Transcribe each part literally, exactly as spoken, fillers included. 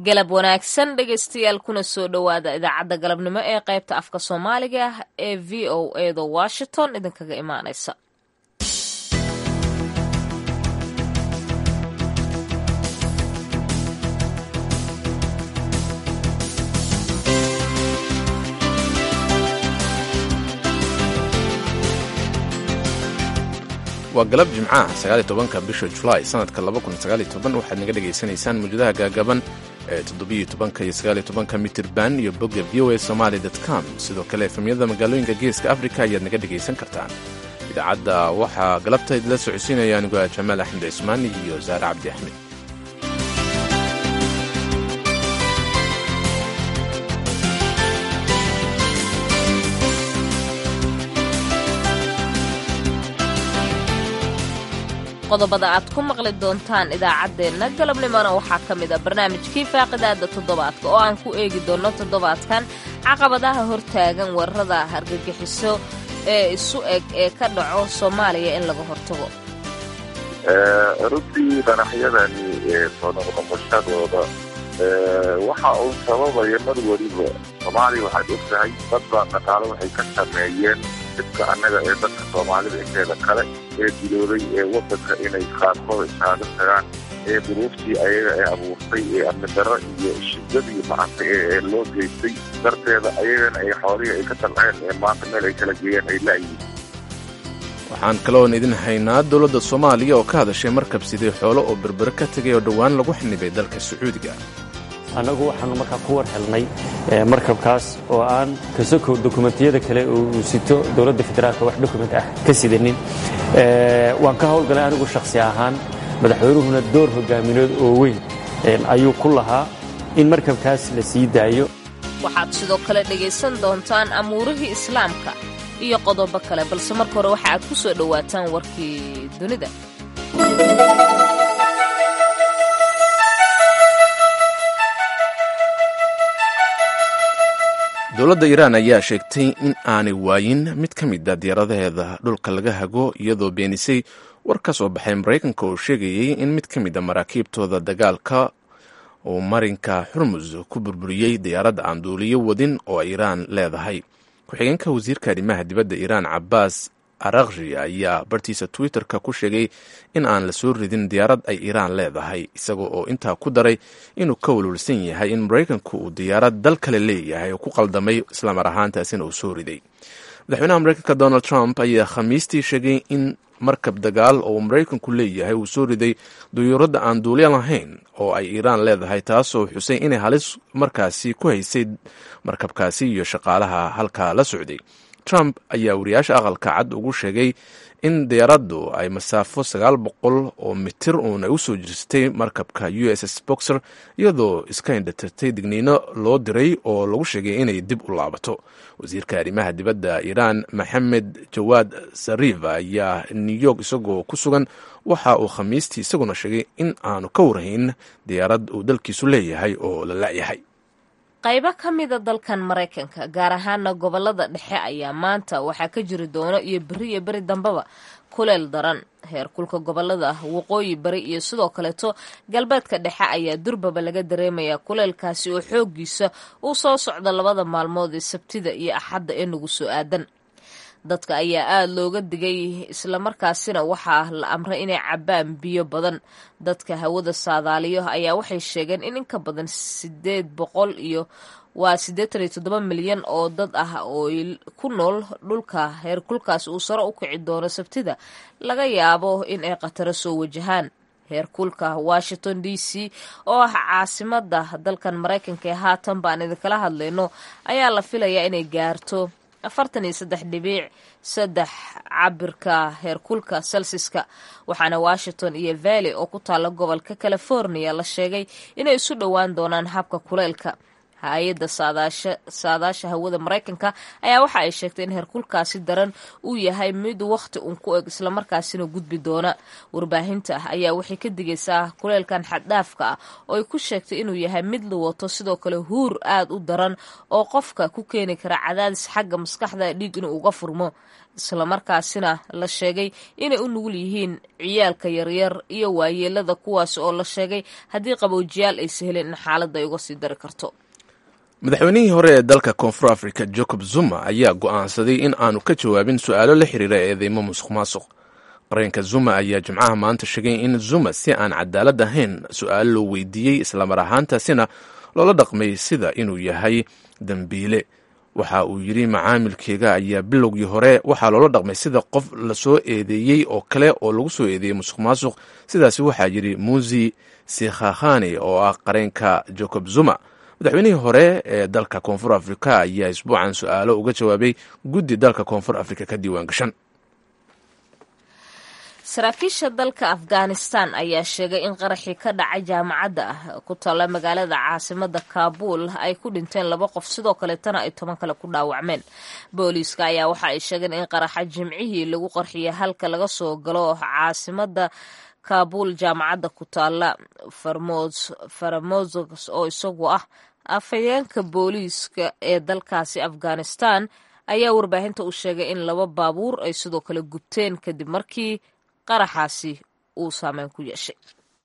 galab wanaagsan dhegaystayaal kuna soo dhowaada idaacadda galabnimo ee qaybta afka soomaaliga ah ee v o a da washington idinkaga imaanaysa. waa galab jimcaha sagaal iyo tobanka bisha julaay sanadka laba kun sagaal iyo toban waxaad naga dhegaysanaysaan mawjadaha gaagaban ee toddoba iyo tobanka iyo sagaal iyo tobanka mitirban iyo bogga v o a somali dot com sidoo kale efemyada magaalooyinka geeska afrika ayaad naga dhegaysan kartaan. idaacadda waxaa galabta idila socodsiinaya anigu ah jamaal axmed cismaan iyo saare cabdi axmed. qodobada aad ku maqli doontaan idaacaddeenna galabnimona waxaa ka mid a barnaamijkii faaqidaada toddobaadka oo aan ku eegi doonno toddobaadkan caqabadaha hortaagan weerarada hargagixiso ee isu eg ee ka dhaco soomaaliya in laga hortago. runtii qanaxyadani soo noqnoqoshadooda waxa uu sababaya mar weliba soomaaliya waxaad og tahay dad baa dhaqaalo waxay ka sameeyeen dadka annaga ee dadka soomaalida inteeda kale ee dilooday ee waddanka inay qaarkood isaaga tagaan ee duruuftii ayaga ee abuurtay ee amni darro iyo shidadii macanta ee loo geystay darteeda ayagana ay xoolihii ay ka talceen ee maanta meel ay kala geeyeen ay la'yihiin. waxaan kaloon idin haynaa dowladda soomaaliya oo ka hadashay markab sidee xoolo oo berbere ka tegay oo dhowaan lagu xanibay dalka sacuudiga. annagu waxaanu markaa ku war helnay markabkaas oo aan kasokow dokumentiyada kale oo uu sito dowladda federaalka wax dokument ah ka sidanin. waan ka howlgalay anigu shakhsi ahaan, madaxweynuhuna door hogaamineed oo weyn ayuu ku lahaa in markabkaas la sii daayo. waxaad sidoo kale dhegaysan doontaan amuurihii islaamka iyo qodobo kale, balse marka hore waxa aad ku soo dhowaataan warkii dunida. dowladda iiraan ayaa sheegtay in aanay waayin mid ka mid a diyaaradaheeda dhulka laga hago iyadoo beenisay war ka soo baxay maraykanka oo sheegayay in mid ka mid a maraakiibtooda dagaalka uu marinka xurmus ku burburiyey diyaaradda aan duuliyo wadin oo iiraan leedahay. ku-xigeenka wasiirka arrimaha dibadda iiraan cabbaas arakshi ayaa bartiisa twitter-ka ku sheegay in aan la soo ridin diyaarad ay iiraan leedahay, isagoo oo intaa ku daray inuu ka walwalsan yahay in maraykanku uu diyaarad dal kale leeyahay oo ku qaldamay islamar ahaantaasina uu soo riday. madaxweynaha maraykanka donald trump ayaa khamiistii sheegay in markab dagaal oo maraykanku leeyahay uu soo riday duyuuradda aan duuliya lahayn oo ay iiraan leedahay, taasoo xusay inay halis markaasi ku haysay markabkaasi iyo shaqaalaha halkaa la socday. trump ayaa wariyaasha aqalka cad ugu sheegay in diyaaraddu ay masaafo sagaal boqol oo mitir uun ay u soo jirtay markabka u s s boxer iyadoo iska indhatirtay digniino loo diray oo lagu sheegay inay dib u laabato. wasiirka arrimaha dibadda iiraan maxamed jawaad sariif ayaa new york isagoo ku sugan waxa uu khamiistii isaguna sheegay in aanu ka warhayn diyaarad uu dalkiisu leeyahay oo la la'yahay. qaybo ka mida dalkan maraykanka gaar ahaana gobolada dhexe ayaa maanta waxaa ka jiri doona iyo beri iyo beri dambaba kuleel daran. heer kulka gobolada waqooyi bari iyo sidoo kaleeto galbeedka dhexe ayaa durbaba laga dareemayaa kuleelkaasi oo xooggiisa uu soo socda labada maalmood ee sabtida iyo axadda ee nagu soo aadan. dadka ayaa aada looga digay islamarkaasina waxaa la amray inay cabbaan biyo badan. dadka hawada saadaaliyo ayaa waxay sheegeen in inka badan sideed boqol iyo waa siddeetan iyo toddoba milyan oo dad ah oo ku nool dhulka heerkulkaas uu sare u kici doono sabtida laga yaabo in ay khataro soo wajahaan. heerkulka washington d c oo ah caasimada dalkan maraykanka ee haatan baan idinkala hadlayno ayaa la filayaa inay gaarto afartan iyo saddex dhibic saddex cabirka heerkulka celsiska, waxaana washington iyo valley oo ku taalla gobolka california la sheegay inay isu dhowaan doonaan habka kuleelka. hay-adda saadaasha hawada maraykanka ayaa waxa ay sheegtay in heerkulkaasi daran uu yahay mid wakhti un ku eg islamarkaasina gudbi doona. warbaahinta ayaa waxay ka digaysaa kuleelkan xaddhaafka ah oo ay ku sheegtay inuu yahay mid la wato sidoo kale huur aad u daran oo qofka ku keeni kara cadaadis xagga maskaxda dhiig inuu uga furmo, islamarkaasina la sheegay inay u nugul yihiin ciyaalka yaryar iyo waayeelada kuwaas oo la sheegay haddii qaboojiyaal ay sahleen in xaaladda ay uga sii dari karto. madaxweynihii hore ee dalka koonfur africa jacob zuma ayaa go'aansaday in aanu ka jawaabin su-aalo la xiriira eedeymo musuq maasuq. qareenka zuma ayaa jimcaha maanta sheegay in zuma si aan cadaalad ahayn su-aalo loo weydiiyey islamar ahaantaasina loola dhaqmay sida inuu yahay dembiile. waxa uu yidhi macaamilkeyga ayaa bilowgii hore waxaa loola dhaqmay sida qof lasoo eedeeyey oo kale oo lagu soo eedeeyey musuq maasuq. sidaasi waxaa yidhi musi sikhakhani oo ah qareenka jacob zuma. madaxweynihii hore ee dalka koonfur africa ayaa isbuucan su-aalo uga jawaabay guddi dalka koonfur africa ka diiwaan gashan. saraakiisha dalka afghanistan ayaa sheegay in qaraxii ka dhacay jaamacadda ah ku taalla magaalada caasimada kaabul ay ku dhinteen laba qof sidoo kaleetana ay toban kale ku dhaawacmeen. booliiska ayaa waxa ay sheegeen in qaraxa jimcihii lagu qarxiyay halka laga soo galo caasimada kaabul jaamacadda ku taalla faramozos oo isagu ah afhayeenka booliiska ee dalkaasi afghanistan ayaa warbaahinta u sheegay in laba baabuur ay sidoo kale gubteen kadib markii qaraxaasi uu saameyn ku yeeshay.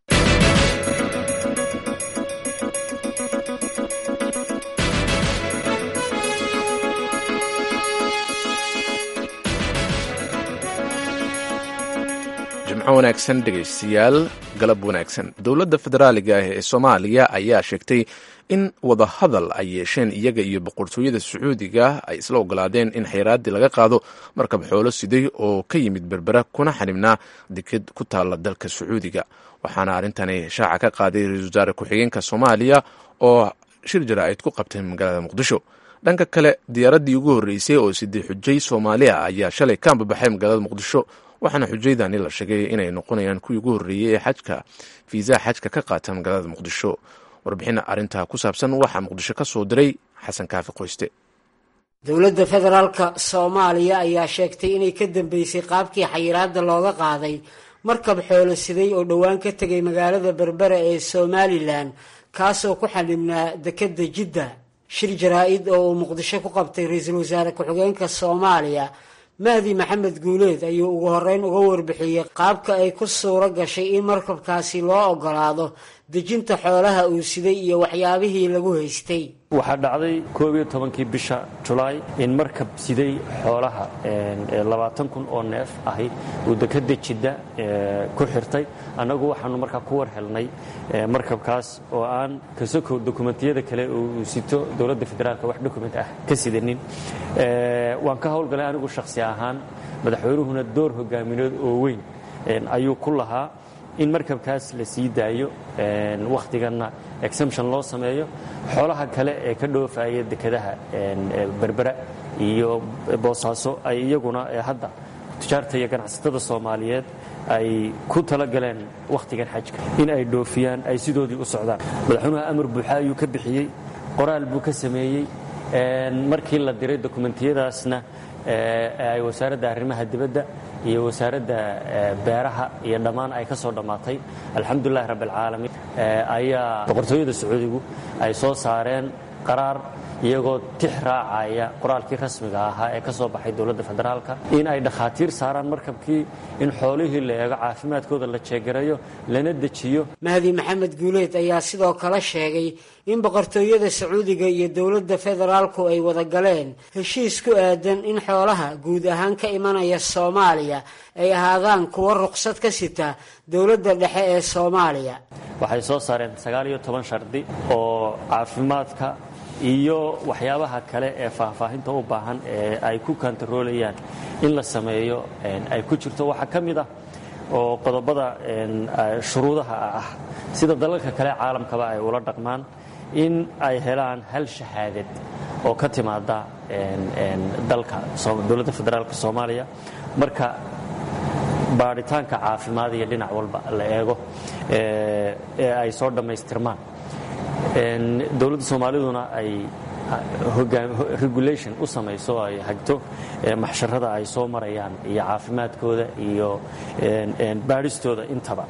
jimco wanaagsan dhegaystayaal, galab wanaagsan. dowladda federaaliga ah ee soomaaliya ayaa sheegtay in wadahadal ay yeesheen iyaga iyo boqortooyada sacuudiga ay isla ogolaadeen in xeyraaddii laga qaado markab xoolo siday oo ka yimid berbera kuna xanibnaa deked ku taalla dalka sacuudiga. waxaana arrintani shaaca ka qaaday ra-iisul wasaare ku-xigeenka soomaaliya oo shir jaraa'id ku qabtay magaalada muqdisho. dhanka kale diyaaraddii ugu horreysay oo sidii xujay soomaaliya ayaa shalay ka ambabaxay magaalada muqdisho, waxaana xujaydani la sheegay inay noqonayaan kuwii ugu horreeyey ee xajka fiisaha xajka ka qaata magaalada muqdisho. warbixin arrintaa ku saabsan waxaa muqdisho ka soo diray xasan kaafi qoyste. dowladda federaalka soomaaliya ayaa sheegtay inay ka dambeysay qaabkii xayiraadda looga qaaday markab xoolo siday oo dhowaan ka tegay magaalada berbera ee somalilan kaasoo ku xanibnaa dekedda jidda. shir jaraa-id oo uu muqdisho ku qabtay ra-iisul wasaare ku-xigeenka soomaaliya mahdi maxamed guuleed ayuu ugu horeyn uga warbixiyey qaabka ay ku suuro gashay in markabkaasi loo ogolaado dejinta xoolaha uu siday iyo waxyaabihii lagu haystay. waxaa dhacday koob iyo tobankii bisha julaay in markab siday xoolaha labaatan kun oo neef ahi uu dekeda jidda ku xirtay. annagu waxaanu markaa ku war helnay markabkaas oo aan kasokow dokumentiyada kale uu sito dowladda federaalka wax dokument ah ka sidanin. waan ka howlgalay anigu shakhsi ahaan, madaxweynuhuna door hogaamineed oo weyn ayuu ku lahaa in markabkaas la sii daayo, wakhtiganna exemption loo sameeyo. xoolaha kale ee ka dhoofaya dekedaha berbera iyo boosaaso ay iyaguna hadda tujaarta iyo ganacsatada soomaaliyeed ay ku talagaleen wakhtigan xajka in ay dhoofiyaan, ay sidoodii u socdaan. madaxweynuhu amar buuxa ayuu ka bixiyey, qoraal buu ka sameeyey. markii la diray dokumentiyadaasna ay wasaaradda arrimaha dibadda iyo wasaaradda beeraha iyo dhammaan ay ka soo dhammaatay, alxamdulilahi rabbi alcaalamiin, ayaa boqortooyada sacuudigu ay soo saareen qaraar iyagoo tix raacaya qoraalkii rasmiga ahaa ee ka soo baxay dowladda federaalka in ay dhakhaatiir saaraan markabkii, in xoolihii la eego caafimaadkooda la jeegarayo lana dejiyo. mahdi maxamed guuleed ayaa sidoo kale sheegay in boqortooyada sacuudiga iyo dowladda federaalku ay wada galeen heshiis ku aadan in xoolaha guud ahaan ka imanaya soomaaliya ay ahaadaan kuwo ruqsad ka sita dowladda dhexe ee soomaaliya. waxay soo saareen sagaal iyo toban shardi oo caafimaadka iyo waxyaabaha kale ee faahfaahinta u baahan ee ay ku kantaroolayaan in la sameeyo ay ku jirto. waxaa ka mid ah oo qodobada shuruudaha ah sida dalalka kale caalamkaba ay ula dhaqmaan in ay helaan hal shahaadad oo ka timaada dalka dowladda federaalka soomaaliya marka baaritaanka caafimaad iyo dhinac walba la eego ee ay soo dhammaystirmaan. dowladda soomaaliduna ay regulation u samayso ay hagto maxsharada ay soo marayaan iyo caafimaadkooda iyo baadhistooda intaba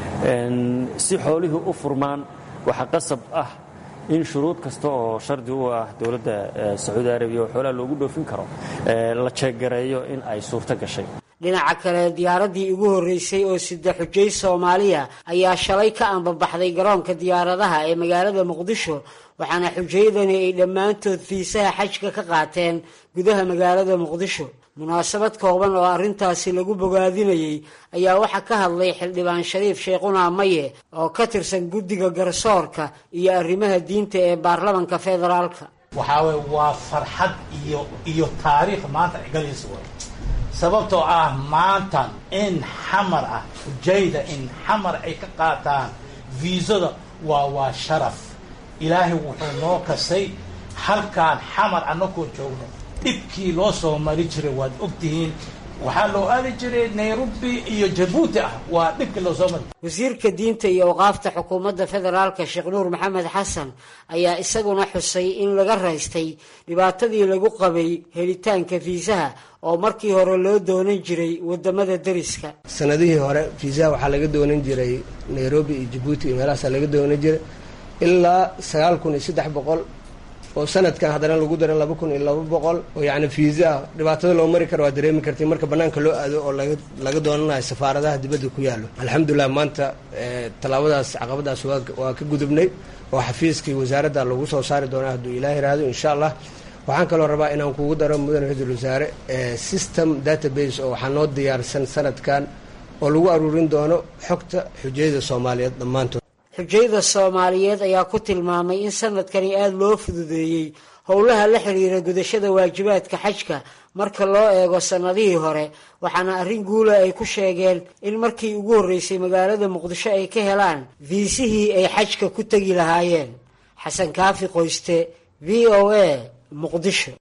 si xoolihii u furmaan waxaa qasab ah in shuruud kasta oo shardi u ah dowladda sacuudi arabiya oo xoolaha loogu dhoofin karo la jeeggareeyo in ay suurto gashay dhinaca kale diyaaraddii ugu horreysay oo sida xujay soomaaliya ayaa shalay ka anbabaxday garoonka diyaaradaha ee magaalada muqdisho waxaana xujaydani ay dhammaantood fiisaha xajka ka qaateen gudaha magaalada muqdisho munaasabad kooban oo arrintaasi lagu bogaadinayey ayaa waxaa ka hadlay xildhibaan shariif sheekhuna maye oo ka tirsan guddiga garsoorka iyo arrimaha diinta ee baarlamanka federaalka waxaa weye waa farxad iyo iyo taariikh maanta galaysa way sababtoo ah maantan in xamar ah xujayda in xamar ay ka qaataan viisada waa waa sharaf ilaahay wuxuu noo kasay halkaan xamar annagoo joogno dhibkii loo soo mari jiray waad ogtihiin waxaa loo aadi jiray nairobi iyo jabuuti ah waa dhibkii loo soo mari wasiirka diinta iyo awqaafta xukuumadda federaalka sheekh nuur maxamed xasan ayaa isaguna xusay in laga raystay dhibaatadii lagu qabay helitaanka fiisaha oo markii hore loo doonan jiray wadamada dariska sanadihii hore fiisaha waxaa laga doonan jiray nairobi iyo jabuuti iyo meelahaasaa laga doonan jiray ilaa sagaal kun iyo saddex boqol oo sanadkan haddana lagu daran laba kun iyo laba boqol oo yacni fiisaa dhibaatada loo mari karo waa dareemi kartay marka bannaanka loo aado oo laga laga doonanayo safaaradaha dibadda ku yaallo alxamdulilah maanta tallaabadaas caqabadaas waa waa ka gudubnay oo xafiiskii wasaaradda lagu soo saari doonaa hadduu ilaah yiraahdo insha allah waxaan kaloo rabaa inaan kugu daro mudane ra-iisul wasaare system database oo waxaa noo diyaarsan sanadkan oo lagu aruurin doono xogta xujayada soomaaliyeed dhammaantood xujayda soomaaliyeed ayaa ku tilmaamay in sanadkani aada loo fududeeyey howlaha la xiriira gudashada waajibaadka xajka marka loo eego sannadihii hore waxaana arrin guula ay ku sheegeen in markii ugu horreysay magaalada muqdisho ay ka helaan viisihii ay xajka ku tegi lahaayeen xasan kaafi qoyste v o a muqdisho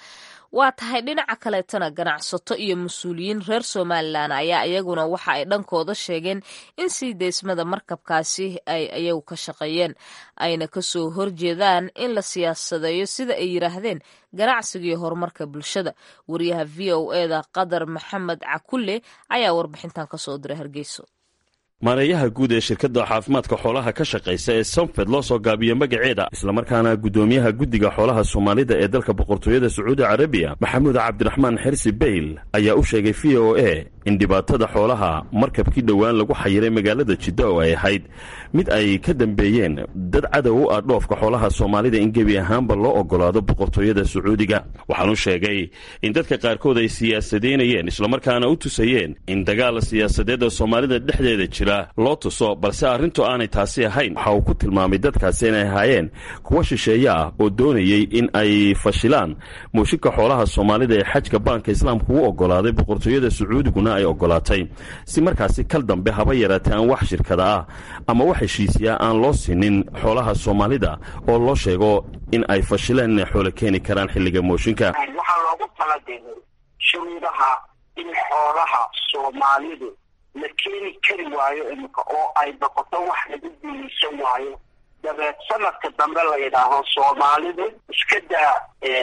waa tahay dhinaca kaleetana ganacsato iyo mas-uuliyiin reer somalilan ayaa iyaguna waxa ay dhankooda sheegeen in sii deysmada markabkaasi ay iyagu ka shaqeeyeen ayna kasoo horjeedaan in la siyaasadeeyo sida ay yidhaahdeen ganacsiga iyo horumarka bulshada wariyaha v o eda qadar maxamed cakulle ayaa warbixintan kasoo diray hargeyso maareeyaha guud ee shirkadda caafimaadka xoolaha ka shaqaysa ee somfed loo soo gaabiyo magaceeda islamarkaana guddoomiyaha guddiga xoolaha soomaalida ee dalka boqortooyada sacuudi carabiya maxamuud cabdiraxmaan xirsi bayl ayaa u sheegay v o a in dhibaatada xoolaha markabkii dhowaan lagu xayiray magaalada jidda oo ay ahayd mid ay ka dambeeyeen dad cadow u ah dhoofka xoolaha soomaalida in gebi ahaanba loo ogolaado boqortooyada sacuudiga waxaanu sheegay in dadka qaarkood ay siyaasadeynayeen islamarkaana u tusayeen in dagaal siyaasadeed oo soomaalida dhexdeeda jira loo tuso balse arrintu aanay taasi ahayn waxa uu ku tilmaamay dadkaasi inay ahaayeen kuwa shisheeye ah oo doonayey in ay fashilaan muushinka xoolaha soomaalida ee xajka baanka islaamka u ogolaaday boqortooyada sacuudiguna ay ogolaatay si markaasi kal dambe haba yaraatee aan wax shirkada ah ama wax heshiisiya aan loo sinin xoolaha soomaalida oo loo sheego in ay fashileen inay xoolo keeni karaan xilliga mooshinka waxaa loogu talagalay shuruudaha in xoolaha soomaalidu la keeni kari waayo imika oo ay noqoto wax lagu guulaysan waayo dabeed sanadka dambe la yidhaaho soomaalidu iska daa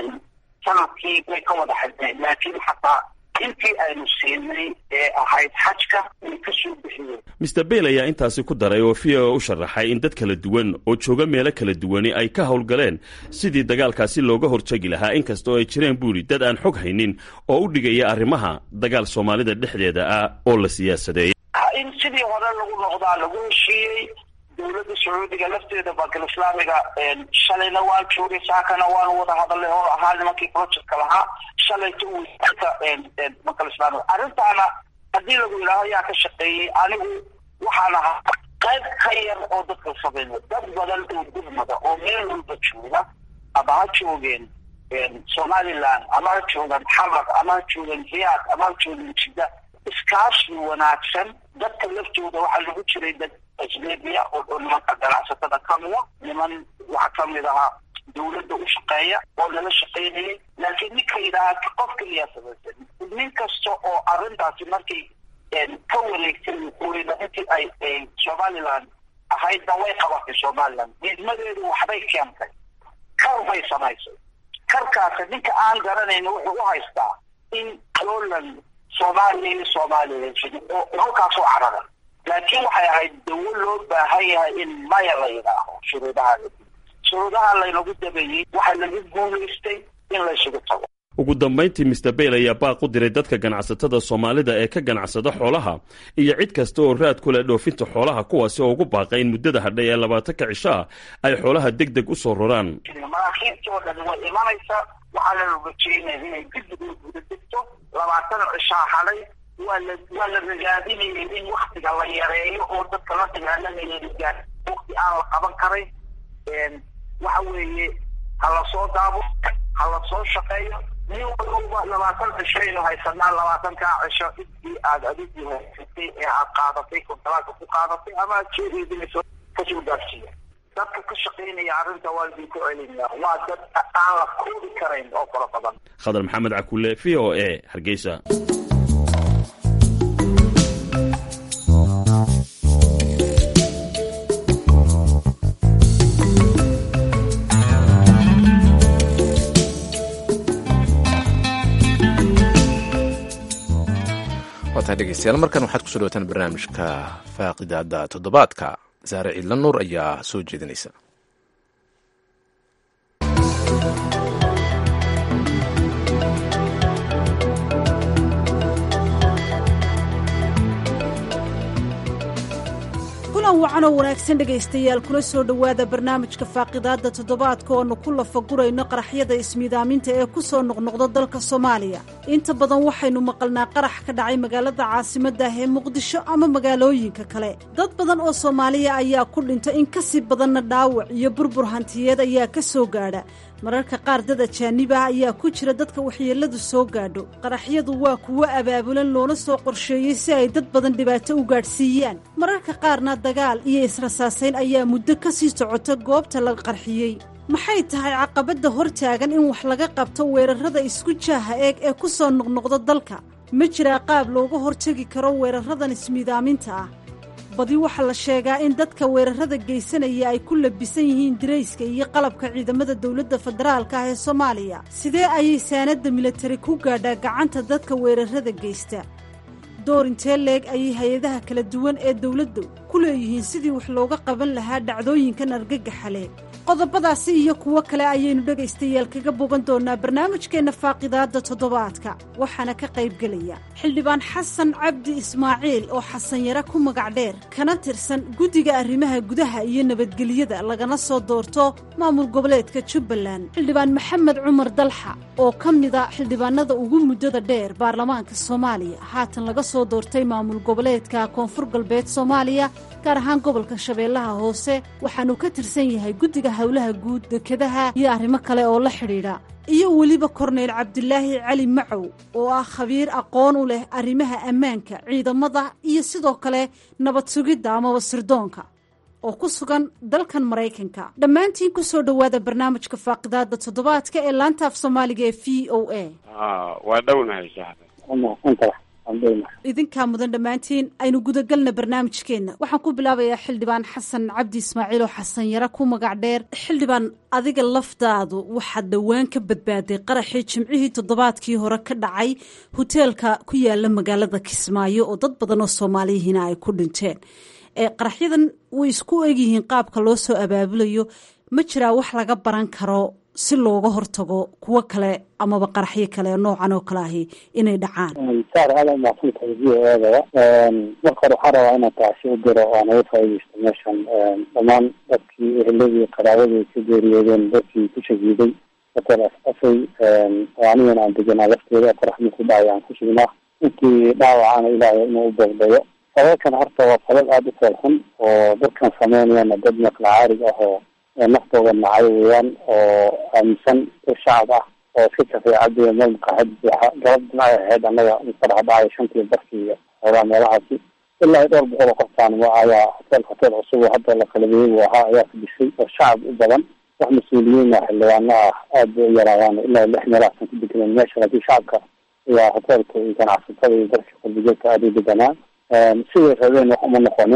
sanadkii way ka wada xadeen laakiin xataa intii aynu siinay ee ahayd xajka way ka soo bixiyeen mister bayl ayaa intaasi ku daray oo v o u sharaxay in dad kala duwan oo jooga meelo kala duwani ay ka howlgaleen sidii dagaalkaasi looga hortegi lahaa inkastoo ay jireen buuri dad aan xog haynin oo u dhigaya arrimaha dagaal soomaalida dhexdeeda ah oo la siyaasadeeyey in sidii hore lagu noqdaa lagu heshiiyey dowladda sacuudiga lafteeda bankal islaamiga shalayna waan joogay saakana waanu wada hadalay oo ahaa nimankii projectka lahaa shalayta wasiirka bankal islaamiga arrintaana haddii lagu yidhaaho yaa ka shaqeeyey anigu waxaan ahaa qayb ka yar oo dadka samayna dad badan oo gurmada oo meel walba jooga ama ha joogeen somaliland ama ha joogan xamar ama ha joogan riyaad ama ha joogan jidda iskaashi wanaagsan dadka laftooda waxaa lagu jiray dad ajnebiya oo nimanka ganacsatada kamida niman waxaa kamid ahaa dawladda u shaqeeya oo lala shaqeynayay laakiin ninka yidhaahaa qof keliyaa samaysan nin kasta oo arrintaasi markay ka wareegtay waqooyida intii ay somaliland ahaydna way qabatay somaliland diidmadeedu waxbay keentay kar bay samaysay karkaasi ninka aan garanayna wuxuu u haystaa in loolan soomaaliya iyo soomaaliya oo halkaasoo carara laakiin waxay ahayd dawo loo baahan yahay in maya la yidhaaho shuruudaha shuruudaha laynagu dabeeyey waxaa lagu guulaystay in la isugu tago ugu dambayntii mister Bale ayaa baaq u diray dadka ganacsatada Soomaalida ee ka ganacsada xoolaha iyo cid kasta oo raad ku leh dhoofinta xoolaha kuwaasi oo ugu baaqay in muddada hadhay ee labaatanka cisho ay xoolaha degdeg u soo roraan. maraakiibtoo dhan way imanaysaa waxaa la rajeynayaa inay degdeg u gudagto labaatan cisho hadhay waa la waa la rajaadinayay in waqtiga la yareeyo oo dadka la dagaalamaya gaar waqti aan la qaban karin waxa weeye hala soo daabo hala soo shaqeeyo nin walba labaatan cisho inuu haysanaa labaatanka cisho intii aad adigii haysatay ee aad qaadatay kontraaka ku qaadatay ama aad jeedinayso kasoo gaarsiiya dadka ka shaqeynaya arrinta waa idinku celinaya waa dad aan la koobi karayn oo fara badan. Khadar Maxamed Cakulle V O A Hargeysa. dhegeystayaal markan waxaad kusoo dhawaataan barnaamijka faaqidaada toddobaadka saare ciidla nuur ayaa soo jeedinaysa. kulan wacan oo wanaagsan dhegaystayaal kula soo dhowaada barnaamijka faaqidaada toddobaadka oonu ku lafagurayno qaraxyada ismiidaaminta ee ku soo noqnoqda dalka Soomaaliya. inta badan waxaynu maqalnaa qarax ka dhacay magaalada caasimadda ah ee Muqdisho ama magaalooyinka kale. dad badan oo Soomaaliya ayaa ku dhintay in ka sii badanna dhaawac iyo burbur hantiyeed ayaa ka soo gaadha. mararka qaar dad ajaanib ah ayaa ku jira dadka waxyeeladu soo gaadho. qaraxyadu waa kuwo abaabulan loona soo qorsheeyey si ay dad badan dhibaato u gaadhsiiyaan. mararka qaarna dagaal iyo israsaasayn ayaa muddo ka sii socota goobta la qarxiyey. maxay tahay caqabadda hortaagan in wax laga qabto weerarada isku jaaha eeg ee ku soo noqnoqda dalka? ma jiraa qaab looga hortegi karo weeraradan ismiidaaminta ah? badi waxaa la sheegaa in dadka weerarada geysanaya ay ku labisan yihiin dirayska iyo qalabka ciidamada dowladda federaalka ah ee Soomaaliya. sidee ayay saanada militari ku gaadhaa gacanta dadka weerarada geysta? door intee leeg ayay hay-adaha kala duwan ee dowladdu ku leeyihiin sidii wax looga qaban lahaa dhacdooyinkan argagaxa leh? qodobadaasi iyo kuwo kale ayaynu dhegaystayaal kaga bogan doonaa barnaamijkeenna faaqidaada toddobaadka. waxaana ka qaybgelaya xildhibaan xasan cabdi ismaaciil oo xasan yare ku magac dheer kana tirsan guddiga arrimaha gudaha iyo nabadgelyada lagana soo doorto maamul goboleedka Jubbaland. xildhibaan maxamed cumar dalxa oo ka mida xildhibaanada ugu muddada dheer baarlamaanka Soomaaliya haatan laga soo doortay maamul goboleedka Koonfur Galbeed Soomaaliya gaar ahaan gobolka Shabeellaha Hoose waxaanu ka tirsan yahay guddiga howlaha guud dekedaha iyo arrimo kale oo la xidhiidha. iyo weliba korneyl cabdilaahi cali macow oo ah khabiir aqoon u leh arrimaha ammaanka ciidamada iyo sidoo kale nabad sugidda amaba sirdoonka oo ku sugan dalkan Maraykanka. dhammaantiin ku soo dhowaada barnaamijka faaqidaada toddobaadka ee laanta af Soomaaliga ee V O A. ah waa dhownahay saxda idinkaa mudan dhammaantiin aynu gudagalna barnaamijkeenna. waxaan ku bilaabayaa xildhibaan xasan cabdi ismaaciil oo xasan yare ku magac dheer. xildhibaan adiga lafdaadu waxaad dhowaan ka badbaaday qaraxii jimcihii toddobaadkii hore ka dhacay hoteelka ku yaala magaalada Kismaayo oo dad badan oo Soomaaliyihiina ay ku dhinteen. qaraxyadan way isku egyihiin qaabka loo soo abaabulayo. ma jiraa wax laga baran karo si looga hortago kuwo kale amaba qaraxyo kale noocan oo kale ahi inay dhacaan? saar aad maaqsantahay v o a-da marka hore waxaan rabaa inaan taasi u diro oo aan uga faa'iidaysto meeshan dhammaan dadkii eheladii qaraabadii ka geeriyoodeen dadkii ku shahiiday hotel asafay oo anigana aan deganaa lafteeda qoraxdii ku dhacay aan ku sugnaa intii dhaawacana ilaahay inuu u boogdayo. sababkan horta waa sabab aada u foolxun oo dadkan sameynayana dad maqla caarig ah oo naftooda nacay weeyaan oo aaminsan dad shacab ah oo iska kafeecadiya meel maqaaxid buuxa galab dhinacay ahayd annaga qarax dhacay shantii barkii iyo xoogaa meelahaasi ilaa dhowr boqol oo qoftaan ayaa hotel hotel cusub oo hadda la qalabeeyey buu ahaa ayaa fadhisay oo shacab u badan wax mas-uuliyiin ah xildhibaano ah aada bay u yaraayaan ilaa lix meelahaasan ku deganeen meesha laakiin shacabka iyo hoteelka iyo ganacsatada iyo dadka qalbijeedka aada u deganaa siday rabeen wax uma noqonin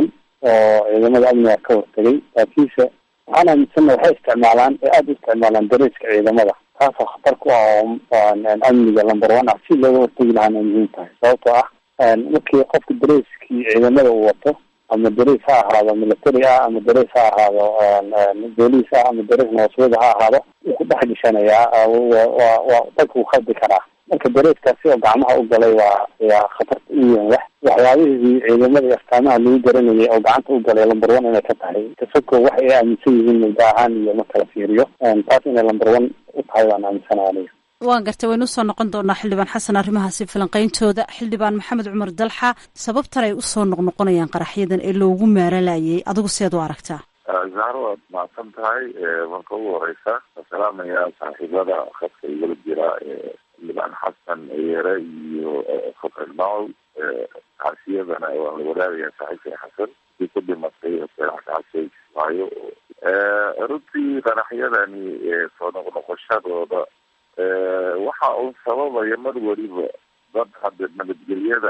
oo ciidamada amniga ka hortagay laakiinse waxaan aaminsanna waxay isticmaalaan ee aada u isticmaalaan dareeska ciidamada taasoo khatar ku ah oo amniga number one ah si looga hortagi lahaana muhiim tahay sababtoo ah markii qofka dareeskii ciidamada uu wato ama darees ha ahaado military ah ama darees ha ahaado booliis ah ama darees nabadsuwada ha ahaado wuu ku dhex gishanayaa waa waa dadka uu khaldi karaa marka dareeskaasi oo gacmaha u galay waa waa khatarta u weyn wax waxyaabihii ciidamada iyo astaamaha lagu garanayay oo gacanta u galay lamber one inay ka tahay kasako wax ay aaminsan yihiin muddo ahaan iyo marka la fiiriyo taas inay lamber one u tahay waan aaminsanaa aniga waan gartay waynu usoo noqon doonaa xildhibaan xasan arrimahaasi falanqayntooda xildhibaan maxamed cumar dalxa sababtan ay usoo noqnoqonayaan qaraxyadan ee loogu maaralayay adigu seed u aragtaa zahro waad mahadsan tahay marka ugu horeysa salaamaya saaxiibada khadka igala jira xildhibaan xasan yare iyo fakrmaw xaasiyadana waan la wadaagayaa saaxiibkay xasan si ku dhimatay xaasiyay waayo runtii qaraxyadani soo noqnoqoshadooda waxa uu sababaya mar weliba dad hadda nabadgelyada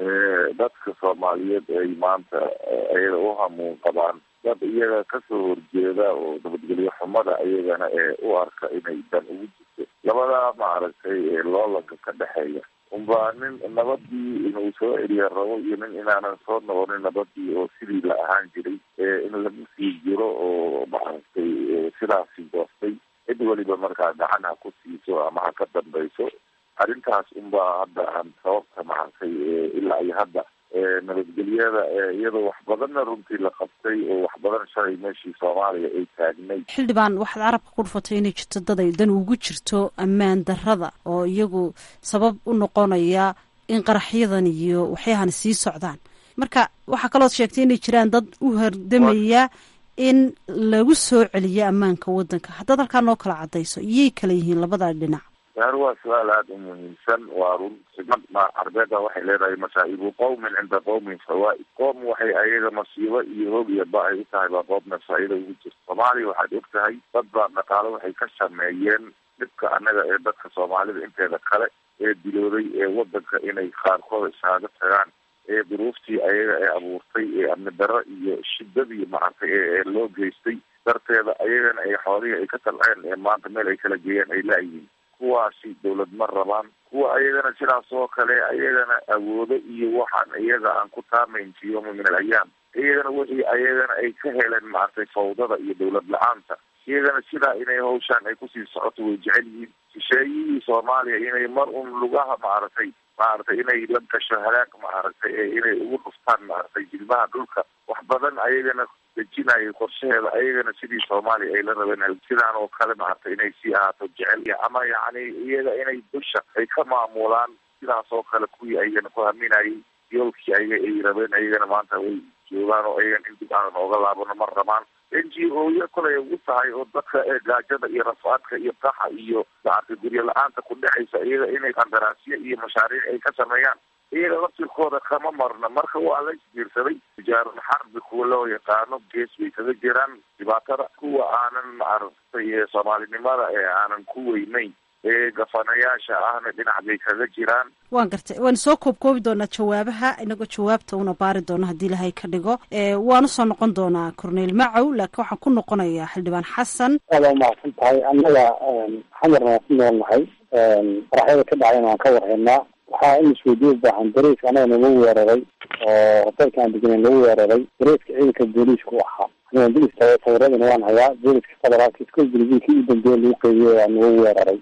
dadka soomaaliyeed ay maanta ayaga u hamuun qabaan dad iyaga kasoo horjeeda oo nabadgelyo xumada iyagana ee u arka inay dan ugu jirto labadaa maaragtay loolanka ka dhexeeya unbaa nin nabadii inuu soo celiya rabo iyo nin inaanan soo noqonin nabadii oo sidii la ahaan jiray in lagu sii jiro oo maaragtay sidaasi goostay cid weliba markaa gacan ha ku siiso ama ha ka dambayso arrintaas unbaa hadda aan sababta maaragtay ilaa iyo hadda nabadgelyada iyadoo wax badanna runtii la qabtay oo wax badan shalay meeshii soomaaliya ay taagnay xildhibaan waxaad carabka ku dhufatay inay jirto dad ay dan ugu jirto ammaan darrada oo iyagu sabab u noqonaya in qaraxyadan iyo waxyahan sii socdaan marka waxaa kalood sheegtay inay jiraan dad u hordamaya in lagu soo celiyo ammaanka waddanka haddaad halkaa noo kala cadayso iyay kala yihiin labada dhinac yaar waa su-aal aada u muhiimsan waa run simad ma arbeeda waxay leedahay masaa'ibu qowmin cinda qowmin fawaa-id qoom waxay ayaga masiibo iyo hoog iyo ba ay u tahay baa qoomna faa-iida ugu jirta soomaaliya waxaad og tahay dad baa dhaqaalo waxay ka sameeyeen dhibka annaga ee dadka soomaalida inteeda kale ee dilooday ee waddanka inay qaarkooda isaaga tagaan ee duruuftii ayaga ee abuurtay ee amni darro iyo shidadii maaragtay ee loo geystay darteeda ayagana ay xoolihii ay ka talceen ee maanta meel ay kala geeyeen ay laayihiin kuwaasi dawlad ma rabaan kuwa ayagana sidaas oo kale ayagana awoodo iyo waxaan iyaga aan ku taamayn fi yawmi min alayaam iyagana wixii ayagana ay ka heleen maaragtay fawdada iyo dawlad la-aanta iyagana sidaa inay hawshaan ay kusii socoto way jecel yihiin shisheeyihii soomaaliya inay mar un lugaha maaragtay maaragtay inay la gasho halaag maaragtay ee inay ugu dhuftaan maaragtay jilbaha dhulka wax badan ayagana dejinayo qorshaheeda ayagana sidii soomaaliya ay la rabeen sidaan oo kale maaragtay inay sii ahaato jecel ama yacni iyaga inay dusha ay ka maamulaan sidaas oo kale kuwii ayagana ku haminayay yoolkii ayaga ay rabeen ayagana maanta way joogaan oo ayagana in dib aanan ooga laabano ma rabaan n g o ya kolay ugu tahay oo dadka ee gaajada iyo rafaadka iyo qaxa iyo maaragtay guryo la-aanta ku dhexaysa iyaga inay qandaraasyo iyo mashaariic ay ka sameeyaan iyaga laftirkooda kama marna marka waa la isbiirsaday tijaarul xarbi kuwa loo yaqaano gees bay kaga jiraan dhibaatada kuwa aanan maaragtay soomaalinimada ee aanan ku weynayn ee gafanayaasha ahna dhinac bay kaga jiraan waan gartay waan soo koobkoobi doonaa jawaabaha inagoo jawaabta una baari doono haddii ilahay ka dhigo waan usoo noqon doonaa corneyl macow laakiin waxaan ku noqonayaa xildhibaan xasan aada umahadsan tahay annaga xamarna waan ku noolnahay qaraxyada ka dhacayna waan ka warhaynaa waxaa in isweydiyo ubaahan dareeska anaga nagu weeraray oo hotelka aan deganayn nagu weeraray dareeska ciidanka booliisku ahaa anigaan dil istaaga sawiradana waan hayaa booliska federaalka iskol bilbiinkii u dambeeye lagu qeybiyey waa nagu weeraray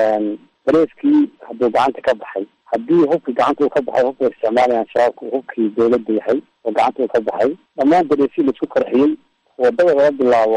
dareeskii hadduu gacanta ka baxay haddii hubkii gacanta uu ka baxay hubka isticmaalayaan shabaabka hubkii dawladda yahay oo gacanta uu ka baxay dhammaan dareesii laisku qarxiyey wadada laga bilaabo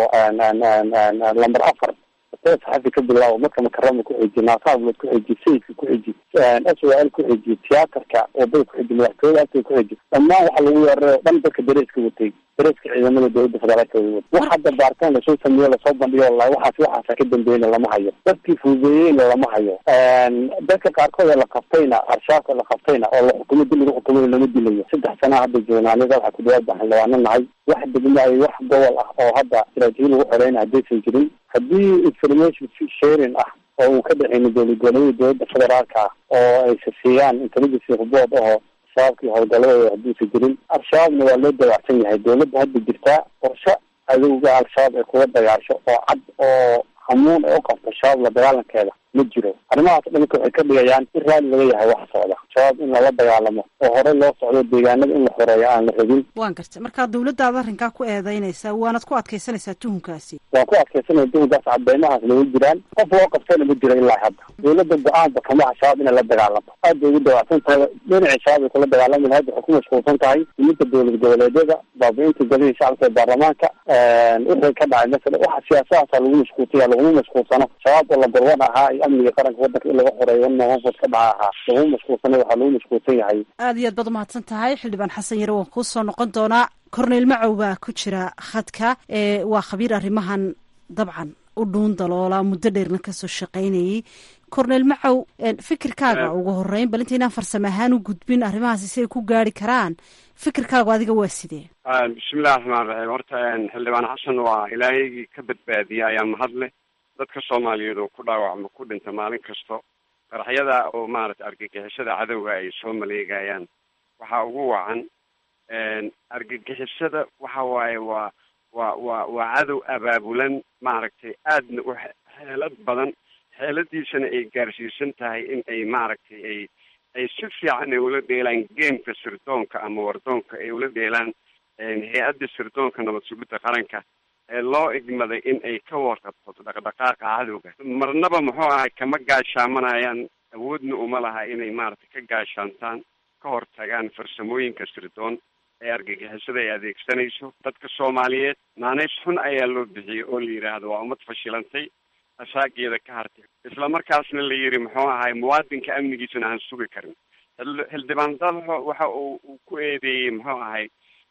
lamber afar saxafi ka bilaabo marka makarama ku xiji naasaablood ku xiji sayidka ku xiji s o l ku xiji tiyaatarka wadada ku xiji madaxtooyada agteeda ku xiji dhammaan waxaa lagu weeraray o dhan dadka dareeska watay dareeska ciidamada dawladda federaalka watay wax hadda baaritaan lasoo sameeyo lasoo bandhiyo wallahi waxaas waxaasa ka dambeeyna lama hayo dadkii fuudeeyeyna lama hayo dadka qaarkooda la qabtayna arshaafka la qabtayna oo la xukumo dil lagu xukumayo lama dilayo saddex sanaa hadda journaalida waxaa ku dhawaad baan labaana nahay wax degmaayo wax gobol ah oo hadda istaraatiiji lagu xoreyna haddaysan jirin haddii information sharing ah oo uu ka dhexeyna dowlad goboleedyada dowladda federaalka ah oo ay sasiiyaan intelligence report ahoo shabaabkii howlgaladooda hadduusa jirin al-shabaabna waa loo dawacsan yahay dawladda hadda jirtaa qorshe adowga al-shabaab ay kula dagaasho oo cad oo hamuun ay u qabto shabaab la dagaalankeeda ma jiro. arrimahaas dhanka waxay ka dhigayaan in raalli laga yahay wax socda shabaab in lala dagaalamo oo hore loo socdo deegaanada in la xoreeyo aan la rabin. waan gartay markaa dawladdaad arrinkaa ku eedeynaysaa waanad ku adkaysanaysaa tuhunkaasi? waan ku adkaysanaya tuhunkaas cadeymahaas lagu jiraan qof loo qabtana ma jiro ilaa hadda. dawladda go-aanba kamaha shabaab inay la dagaalanto aad bay ugu dawacsan tahay dhinacii shabaab ay kula dagaalami lahayd waxay ku mashquulsan tahay iminta dawlad goboleedyada baabi-inta golihii shacabka ee baarlamaanka wixii ka dhacay masala waxa siyaasadaasa lagu mashquulsaya laguma mashquulsano shabaab oo la barwan ahaa iyo amniga qaranka wadanka in laga xoreeyo nahonfod ka dhaca ahaa laguma mashquulsana waxaa lagu mashquulsan yahay. aad iyo aad baad umahadsan tahay xildhibaan xasan yare waan kuu soo noqon doonaa. korneyl macow baa ku jira khadka ee waa khabiir arrimahan dabcan u dhuun daloola muddo dheerna kasoo shaqaynayay. korneyl macow fikirkaaga ugu horeyn bal inta inaan farsamo ahaan u gudbin arrimahaasi si ay ku gaari karaan fikirkaagu adiga waa sidee? bismillahi raxmaan raxiim. horta xildhibaan xasan waa ilaahaygii ka badbaadiya ayaa mahadle. dadka soomaaliyeed oo ku dhaawacma ku dhinta maalin kasto qaraxyada oo maaragtay argagixisada cadowga ay soo maleegayaan waxaa ugu wacan argagixisada waxa waaye waa waa waa waa cadow abaabulan maaragtay aadna u xeelad badan xeeladiisana ay gaarsiisan tahay in ay maaragtay ay ay si fiican ay ula dheelaan geemka sirdoonka ama wardoonka ay ula dheelaan hay-adda sirdoonka nabad sugidda qaranka ee loo igmaday in ay ka warqabto dhaqdhaqaaqa cadowga. marnaba muxuu ahay kama gaashaamanayaan awoodna uma laha inay maaragtay ka gaashaantaan ka hortagaan farsamooyinka sirdoon ee argagixisada ay adeegsanayso. dadka soomaaliyeed naanays xun ayaa loo bixiyey oo la yidhaahdo waa ummad fashilantay asaageeda ka hartay isla markaasna la yidhi muxuu ahay muwaadinka amnigiisana aan sugi karin. xildhibaan dalxo waxa uu ku eedeeyey muxuu ahay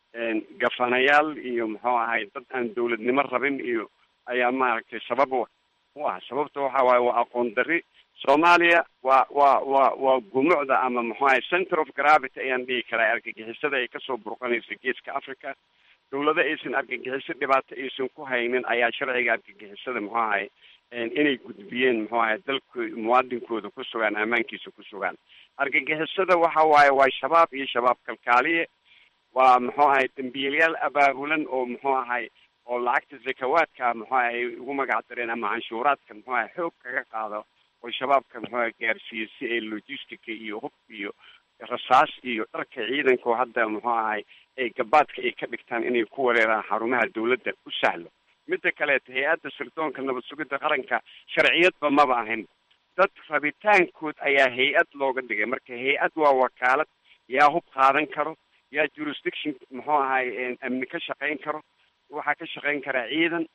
gafanayaal iyo muxuu ahay dad aan dawladnimo rabin iyo ayaa maaragtay sabab u ah. sababta waxa waaye waa aqoon darri. soomaaliya waa waa waa waa gumucda ama muxuu ahay center of gravity ayaan dhihi karaa argagixisada ay kasoo burqanaysa geeska africa. dawlado aysan argagixiso dhibaato aysan ku haynin ayaa sharciga argagixisada muxuu ahay inay gudbiyeen muxuu ahay dalko muwaadinkooda ku sugaan ammaankiisa ku sugaan. argagixisada waxa waaye waa shabaab iyo shabaab kalkaaliye. waa muxuu ahay dambiilayaal abaabulan oo muxuu ahay oo lacagta zakawaadka muxuu ahay ay ugu magac dareen ama canshuuraadka muxuu ahay xoog kaga qaado oo shabaabka muxuu ahay gaarsiiyey si ay logistica iyo hub iyo rasaas iyo dharka ciidanka oo hadda muxuu ahay ay gabaadka ay ka dhigtaan inay ku wareeraan xarumaha dawladda u sahlo. midda kaleeta hay-adda sirdoonka nabad sugidda qaranka sharciyadba maba ahayn. dad rabitaankood ayaa hay-ad looga dhigay. marka hay-ad waa wakaalad yaa hub qaadan karo yaa jurisdiction muxuu ahay amni ka shaqayn karo. waxaa ka shaqayn karaa ciidan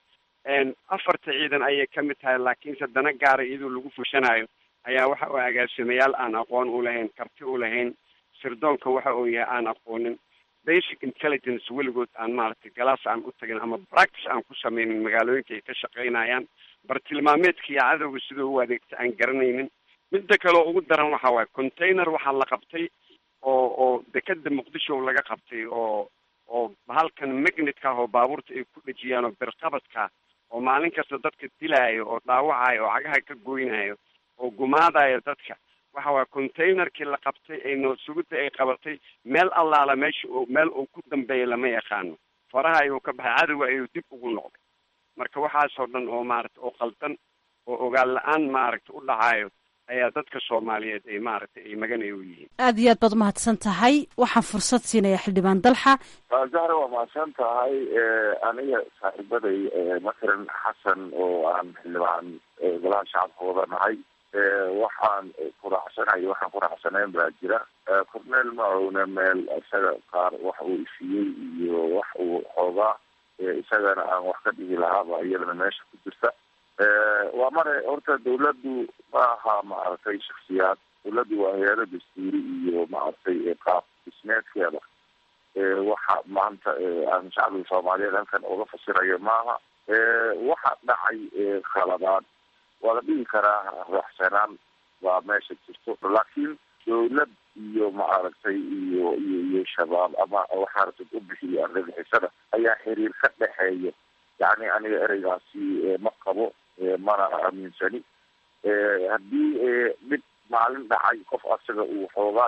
afarta ciidan ayay ka mid tahay laakiinse dana gaara iyadoo lagu fushanayo ayaa waxa uu agaasimayaal aan aqoon u lahayn karti u lahayn. sirdoonka waxa uu yahay aan aqoonin basic intelligence weligood aan maaragtay galaas aan u tagin ama practice aan ku sameynin magaalooyinka ay ka shaqaynayaan. bartilmaameedka iyo cadowga sidoo u adeegta aan garanaynin. midda kale oo ugu daran waxa waaye container waxaa la qabtay oo oo dekeda muqdisho laga qabtay oo oo halkan magnetka ah oo baabuurta ay ku dhejiyaan oo birqabadka oo maalin kasta dadka dilaayo oo dhaawacayo oo cagaha ka goynayo oo gumaadayo dadka. waxa waa containerkii la qabtay ay noo sugidda ay qabatay meel allaala meesha oo meel uu ku dambeeya lama yaqaano. faraha ayuu ka baxay cadowga ayuu dib ugu noqday. marka waxaasoo dhan oo maaragtay oo qaldan oo ogaal la-aan maaragtay u dhacayo ayaa dadka soomaaliyeed ay maaragtay ay magan ay u yihiin. aada iyo aad baad umahadsan tahay. waxaan fursad siinaya xildhibaan dalxa. zahra waa mahadsan tahay. aniga saaxiibaday masalan xasan oo aan xildhibaan golaha shacabka wada nahay waxaan ku raacsanahay waxaan ku raacsanayn baa jira. korneel macowna meel isaga qaar wax uu isiiyey iyo wax uu xoogaa isagana aan wax ka dhigi lahaaba iyadana meesha ku jirta. waa mare horta dawladdu ma aha maaragtay shaksiyaad. dawladdu waa hay-ado dastuuri iyo maaragtay qaab dhismeedkeeda. waxa maanta aan shacbiga soomaaliyeed halkan uga fasirayo maaha. waxa dhacay khaladaad waa la dhigi karaa raaxsanaan waa meesha jirto. laakiin dawlad iyo maaragtay iyo iyo iyo shabaab ama waxaa ratid u bixiyo argagixisada ayaa xiriir ka dhexeeya. yacni aniga ereygaasi ma qabo mana aaminsani. haddii mid maalin dhacay qof asaga uu xoogaa yar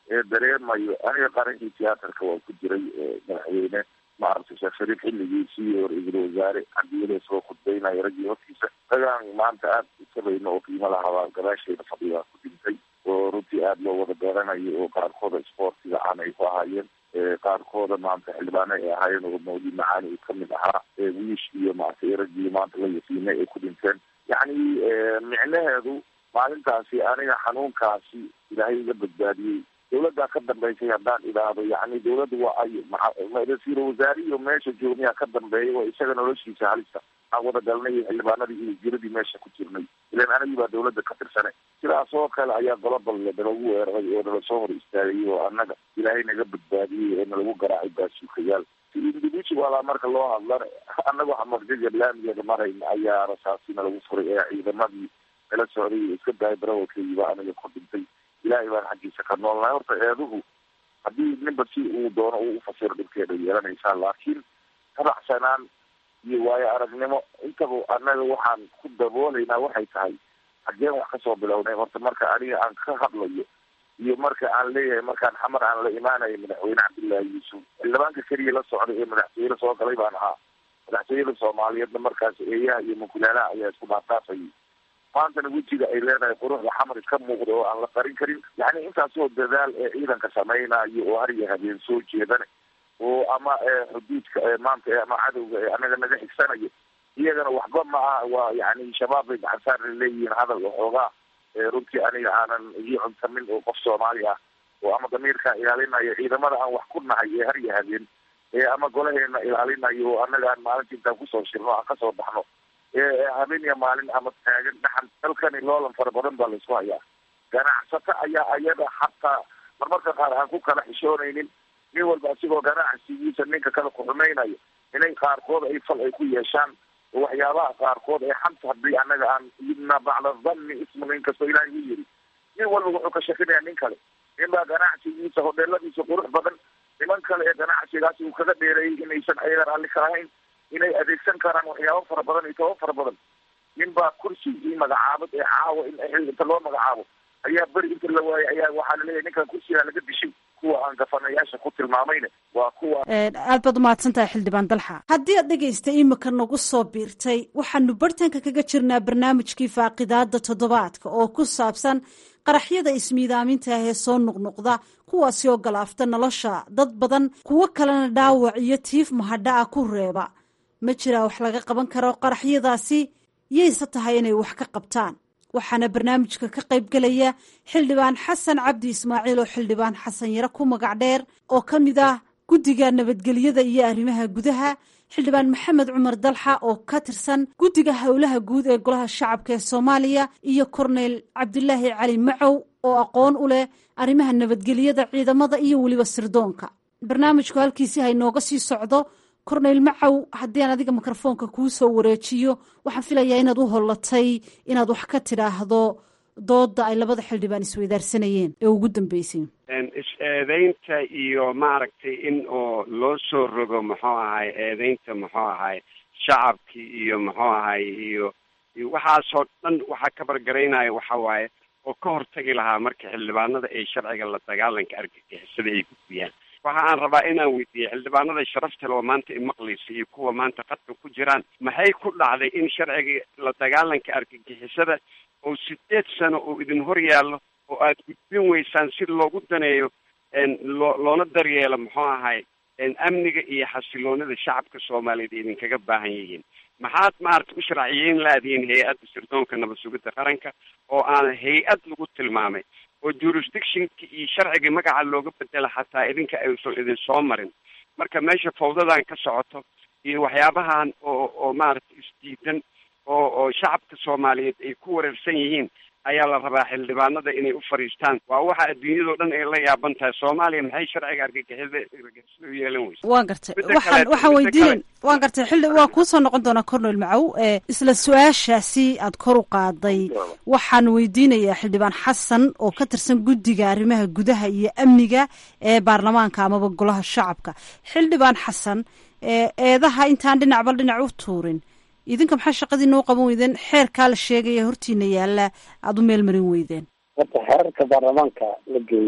ee dareemayo aniga qarankii tiyaatarka waa ku jiray madaxweyne maaragtay sheekh shariif xilligiisii oo ra-iisul wasaare cabdiyada soo khudbeynayo raggii hortiisa ragaan maanta aada isabayno oo qiimo lahabaa gadaasheeda fadhigaa ku dhintay oo runtii aada loo wada garanayo oo qaarkooda isboortiga aan ay ku ahaayeen qaarkooda maanta xildhibaano ay ahaayeen oo mawlid macaani uu kamid ahaa wiish iyo maaragtay raggii maanta la yaqiinay ay ku dhinteen yacni micnaheedu maalintaasi aniga xanuunkaasi ilaahay iga badbaadiyey dawladdaa ka dambeysay haddaan idhaahdo yacni dawladda waa ay ra-iisul wasaariyo meesha joogniyaa ka dambeeyay oo isaga noloshiisa halista aan wada galnay xildhibaanadii iyo jiradii meesha ku jirnay ilan anagii baa dawladda ka tirsanay sidaas oo kale ayaa golobal nalagu weeraray oo nala soo hor istaagay oo annaga ilaahay naga badbaadiyey oo nalagu garaacay baasuukayaal si individuala marka loo hadlana annaga waxa maqdiga laamigeeda marayna ayaa rasaasi nalagu furay ee ciidamadii kala socday iska daay barawalkeediibaa aniga ku dhintay ilaahay baan xaggiisa ka noolnahay horta eeduhu haddii ninba si uu doono uu ufasiro dhibkeeda yeelanaysaa laakiin kabacsanaan iyo waayo aragnimo intaba annaga waxaan ku daboolaynaa waxay tahay haggeen wax kasoo bilownay horta marka aniga aan ka hadlayo iyo marka aan leeyahay markaan xamar aan la imaanayo madaxweyne cabdullaahi yuusuf xildhibaanka keliya la socday ee madaxtooyada soo galay baan ahaa madaxtooyada soomaaliyeedna markaas eeyaha iyo mukulaalaha ayaa isku dhaaftaafayay maantana wejiga ay leedahay quruxda xamar iska muuqda oo aan la qarin karin yacni intaasoo dadaal ee ciidanka samaynayo oo har iyo habeen soo jeedane oo ama xuduudka maanta ama cadowga ee anaga naga xigsanayo iyagana waxba ma aha waa yacni shabaab bay gacansaar leeyihiin hadal waxoogaa runtii aniga aanan ii cuntamin oo qof soomaali ah oo ama damiirkaa ilaalinayo ciidamada aan wax ku nahay ee har iyo habeen ee ama golaheena ilaalinayo oo anaga aan maalinta intaan kusoo shirno aan kasoo baxno habeen iyo maalin ama taagan dhaxan dalkani loolan fara badan baa laisku hayaa ganacsato ayaa ayada xataa marmarka qaar aan ku kala xishoonaynin nin walba asigoo ganacsigiisa ninka kala kuxumaynayo inay qaarkood ay fal ay ku yeeshaan oo waxyaabaha qaarkood ee xanta haddii annaga aan yidna bacda danni ismu inkastoo ilaahay u yiri nin walba wuxuu ka shakinayaa nin kale nin baa ganacsigiisa hodheeladiisa qurux badan niman kale ee ganacsigaasi uu kaga dheereeyay inaysan ayaga raalli ka ahayn inay adeegsan karaan waxyaabo fara badan iyo tabo fara badan nin baa kursi ii magacaabad ee caawa in xil inta loo magacaabo ayaa beri inta la waayay ayaa waxaa laleeyahay ninkan kursigaa laga dishay kuwa aan gafanayaasha ku tilmaamayna waa kuwa aad baad umahadsan tahay xildhibaan dalxa haddii aad dhegaysta imika nagu soo biirtay waxaanu bartanka kaga jirnaa barnaamijkii faaqidaada toddobaadka oo ku saabsan qaraxyada ismiidaaminta ah ee soo noqnoqda kuwaasi oo galaafta nolosha dad badan kuwo kalena dhaawac iyo tiif mahadha ah ku reeba ma jiraa wax laga qaban karo qaraxyadaasi yayse tahay inay wax ka qabtaan waxaana barnaamijka ka qayb gelaya xildhibaan xasan cabdi ismaaciil oo xildhibaan xasan yare ku magac dheer oo ka mid ah guddiga nabadgelyada iyo arrimaha gudaha xildhibaan maxamed cumar dalxa oo ka tirsan guddiga howlaha guud ee golaha shacabka ee soomaaliya iyo korneyl cabdulaahi cali macow oo aqoon u leh arrimaha nabadgelyada ciidamada iyo weliba sirdoonka barnaamijku halkiisii haynooga sii socdo korneyl macow haddii aan adiga mikrofoonka kuu soo wareejiyo waxaan filayaa inaad u hollatay inaad wax ka tidhaahdo dooda ay labada xildhibaan isweydaarsanayeen ee ugu dambeysay is-eedeynta iyo maaragtay in oo loo soo rogo muxuu ahay eedeynta muxuu ahay shacabkii iyo muxuu ahay iyo iyo waxaasoo dhan waxaa ka bargaraynaya waxa waaye oo ka hortagi lahaa marka xildhibaanada ay sharciga la dagaalanka argagixisada ay gudbiyaan waxa aan rabaa inaan weydiiyey xildhibaanada sharafta oo maanta imaqlaysa iyo kuwa maanta qadka ku jiraan maxay ku dhacday in sharciga la dagaalanka argagixisada oo sideed sano oo idin hor yaallo oo aad gudbin weysaan si loogu daneeyo loo loona daryeelo muxuu ahay amniga iyo xasiloonida shacabka soomaaliyeed idinkaga baahan yihiin maxaad maarata u sharciyeyn laadiin hay-adda sirdoonka nabad sugidda qaranka oo aan hay-ad lagu tilmaamay oo jurisdictionka iyo sharciga magaca looga bedela xataa idinka aysan idin soo marin marka meesha fawdadan ka socoto iyo waxyaabahan oo oo maarata isdiidan oo oo shacabka soomaaliyeed ay ku wareersan yihiin ayaa la rabaa xildhibaanada inay u fadhiistaan waa waxa adduunyadao dhan ay la yaaban tahay soomaaliya maxay sharciga argagixisada argagixisada u yeelan weysa waan gartay waxaan waxaan weydiinen waan gartay xilli waa kuusoo noqon doonaa cornel macow isla su-aashaasi aad kor u qaaday waxaan weydiinayaa xildhibaan xasan oo ka tirsan guddiga arrimaha gudaha iyo amniga ee baarlamaanka amaba golaha shacabka xildhibaan xasan eedaha intaan dhinacba dhinac u tuurin idinka maxaa shaqadiina u qaban weydeen xeerkaa la sheegaya hortiina yaalla aada u meel marin weydeen horta xeerarka baarlamaanka la geeyo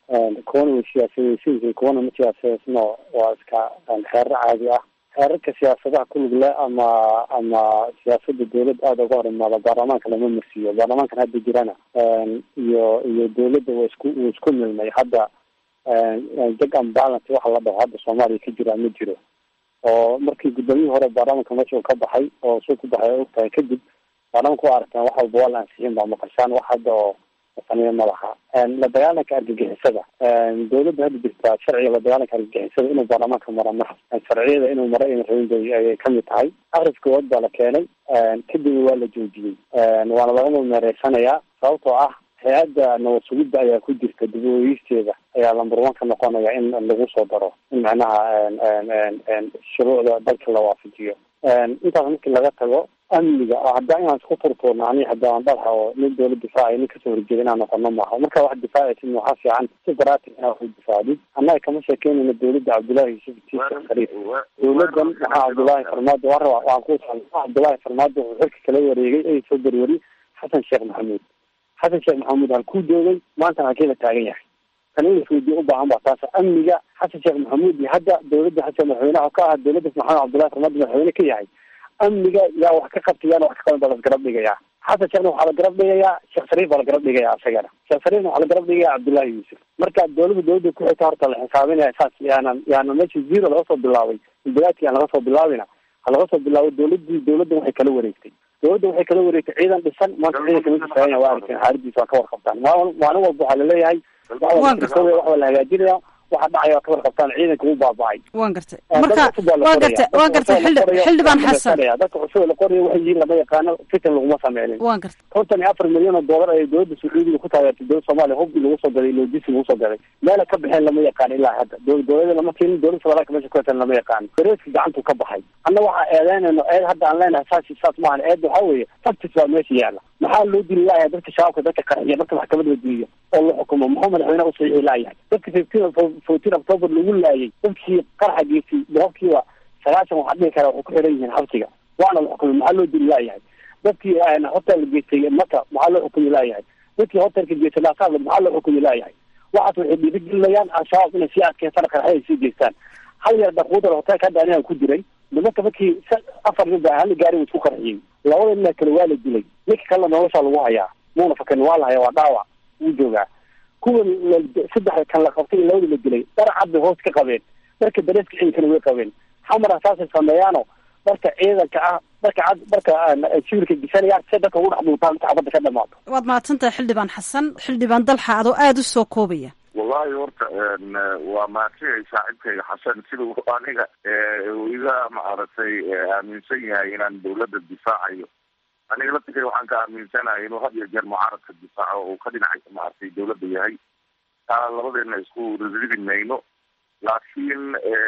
kuwana way siyaasadaysan yihiin kuwana ma siyaasadeysno waa iska xeerar caadi ah. xeerarka siyaasadaha ku lug leh ama ama siyaasada dawlad aada uga hor imaada baarlamaanka lama marsiiyo. baarlamaankan hadda jirana iyo iyo dawladda wa isku wuu isku milmay hadda. jag and balance waxa la dhaho hadda soomaaliya ka jira ma jiro, oo markii guddoomiyihii hore baarlamaanka meesha ka baxay oo soo ku baxay og tahay kadib baarlamaanka u aragtaan wax walba waa la ansixin baa maqashaan wax hadda oo saniya ma laha. la dagaalanka argagixisada dawladda hadda jirtaa sharciga la dagaalanka argagixisada inuu baarlamaanka mara ma sharciyada inuu mara ina rabin bay ayay kamid tahay. akhris koowaad baa la keenay kadib waa la joojiyey waana laga meereysanayaa sababtoo ah hay-adda nabad sugidda ayaa ku jirta dib u eegisteeda ayaa lambar one ka noqonaya in lagu soo daro in macnaha shuruucda dalka la waafajiyo. intaas markii laga tago amniga haddaa inaan isku turtuurno ani haddaan dhalha oo nin dawlad difaacay nin kasoo horjeeda inaan noqono maaha. marka wax difaacaysid waxaa fiican si daraatig inaa wax difaacdid. annaga kama sheekeynayna dawladda cabdullaahi yuusuf tiisa khaliif. dawladdan maxaa cabdullaahi farmaajo waan rabaa waan ku cabdullaahi farmaajo wuxuu xilka kala wareegay ay soo berweri xasan sheekh maxamuud. xasan sheekh maxamuud halkuu joogay maantana halkeeda taagan yahay. tan in isweydiyo u baahan baa taasa. amniga xasan sheekh maxamuud iyo hadda dawladda xasan madaxweynaha ka ah dawladda maxamed cabdullaahi farmaajo madaxweyne ka yahay. amniga yaa wax ka qabtayaan wax ka qaban baa la garab dhigayaa. xasan sheekhna waxaa la garab dhigayaa sheekh shariif baa la garab dhigayaa isagana. sheekh shariifna waxaa la garab dhigayaa cabdullaahi yuusuf. marka dawladda dawladda ku xigta horta la xisaabinaya saas yaanan yaanan meesha zero laga soo bilaabay bilaadkii aan laga soo bilaabina ha laga soo bilaabo dawladdii dawladda waxay kala wareegtay dawladda waxay kala wareegtay ciidan dhisan maanta ciidanka mid taagan waa arkin xaaladiisa waa ka warqabtaan maalin walba waxaa laleeyahay waxaa la hagaajinaya waxa dhacay waa ka warqabtaan ciidanka u baaba'ay. waan gartay marka waan gartay waan gartay xilli xildhibaan xasan dadka cusub la qorayo waxay yihiin lama yaqaano fitan laguma sameynin. waan gartay konton iyo afar milyan oo doolar ay dawladda sacuudiga ku taageertay dawladda soomaaliya hubbi lagu soo gaday loojisi lagu soo gaday meela ka baxeen lama yaqaan ilaa hadda dawladda lama keenin dawladda federaalka meesha ku hatan lama yaqaan gareeska gacantu ka baxay. anna waxaa eedeynayno eed hadda aan leenahay saas saas maahan eed waxaa weeye faktis baa meesha yaala. maxaa loo dili laayahay dadka shabaabka dadka qarxiya dadka maxkamadda wadiiya oo la xukumo muxuu madaxweyne u saxiixi laayahay dadka fifteen fourteen october lagu laayay dadkii qarxa geysay boqolkiiba sagaashan waxaa dhihi karaa waxay ku xiran yihiin xabsiga waana la xukumay maxaa loo dili laayahay. dadkii hotel geystay maka maxaa loo xukumi laayahay. dadkii hotelka geystay laasaab maxaa loo xukumi laayahay. waxaas waxay dhiirigelinayaan al-shabaab inay sii adkeystaan qarxay ay sii geystaan. hal yar daquudar hotelka hadda aniga ku jiray nimanka markii afar nin baa hal gaari isku qarxiyey labada nin kale waa la dilay ninka kalena nolosha lagu hayaa muuna fakan waa la hayaa waa dhaawac wuu joogaa. kuwa saddex kan la qabtay labada la dilay dhar cad bay hoos ka qabeen dharka dareeska ciidankana way qabeen. xamara saasay sameeyaano dharka ciidanka ah dharka cad dharka sawirka gisanayaan si dadka ugu dhex dhuuntaan inta xabadda ka dhamaato. waad mahadsantahay xildhibaan xasan. xildhibaan dalxa adoo aada u soo koobaya. wallahi horta waa maadsanyahay saaxiibkayga xasan siduu aniga iga maaragtay aaminsan yahay inaan dawladda difaacayo. aniga laftigay waxaan ka aaminsanahay inuu had iyo jeer mucaaradka difaaco uu ka dhinacay maaragtay dawladda yahay. taa labadeena isku riridi mayno laakiin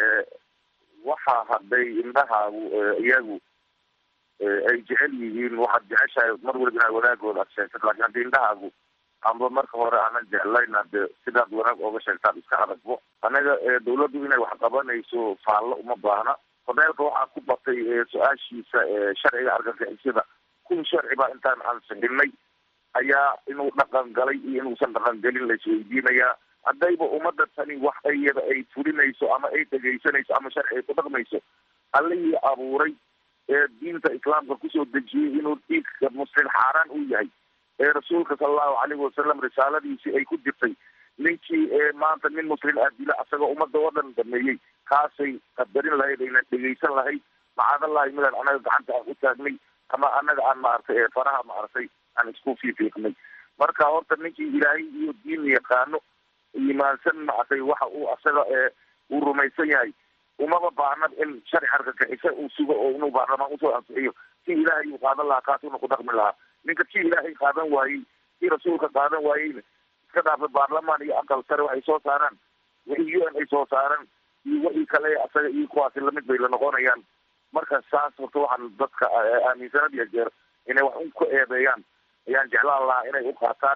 waxa hadday indhahaagu iyagu ay jecel yihiin waxaad jeceshahay mar waliba inaad wanaagooda ad sheegtad laakiin haddii indhahaagu amba marka hore aanan jeclayn hade sidaad wanaag ooga sheegtaan iska aragbo. anaga dawladdu inay wax qabanayso faallo uma baahna. korneelka waxaa ku batay su-aashiisa sharciga argagixisada kun sharci baa intaan ansixinay ayaa inuu dhaqan galay iyo inuusan dhaqan gelin la isweydiinayaa. haddayba ummadda tani wax iyada ay fulinayso ama ay dhegaysanayso ama sharci ay ku dhaqmayso allihii abuuray ee diinta islaamka kusoo dejiyey inuu dhiigka muslim xaaraan u yahay ee rasuulka sala allahu calayhi wasalam risaaladiisii ay ku jirtay ninkii ee maanta nin muslim ah dila asagoo ummadda oo dhan dhameeyey kaasay qadarin lahayd ayna dhegaysan lahayd macaadallahi midaan anaga gacanta aan u taagnay ama anaga aan maaragtay ee faraha maaragtay aan isku fiifiiqnay. marka horta ninkii ilaahay iyo diin yaqaano iimaansan maaragtay waxa uu asaga ee uu rumaysan yahay umaba baahna in sharci argagixisa uu sugo oo inuu baarlamaan usoo ansixiyo si ilaahay uu qaadan lahaa kaas una ku dhaqmi lahaa. ninka kii ilaahay qaadan waayey kii rasuulka qaadan waayeyna iska dhaafa baarlamaan iyo aqal sare waxay soo saaraan wixii u n ay soo saaran iyo wixii kale asaga iyo kuwaasi lamid bay la noqonayaan. marka saas horta waxaan dadka aaminsanad iyo jeer inay wax un ku eedeeyaan ayaan jeclaan lahaa inay u qaataan.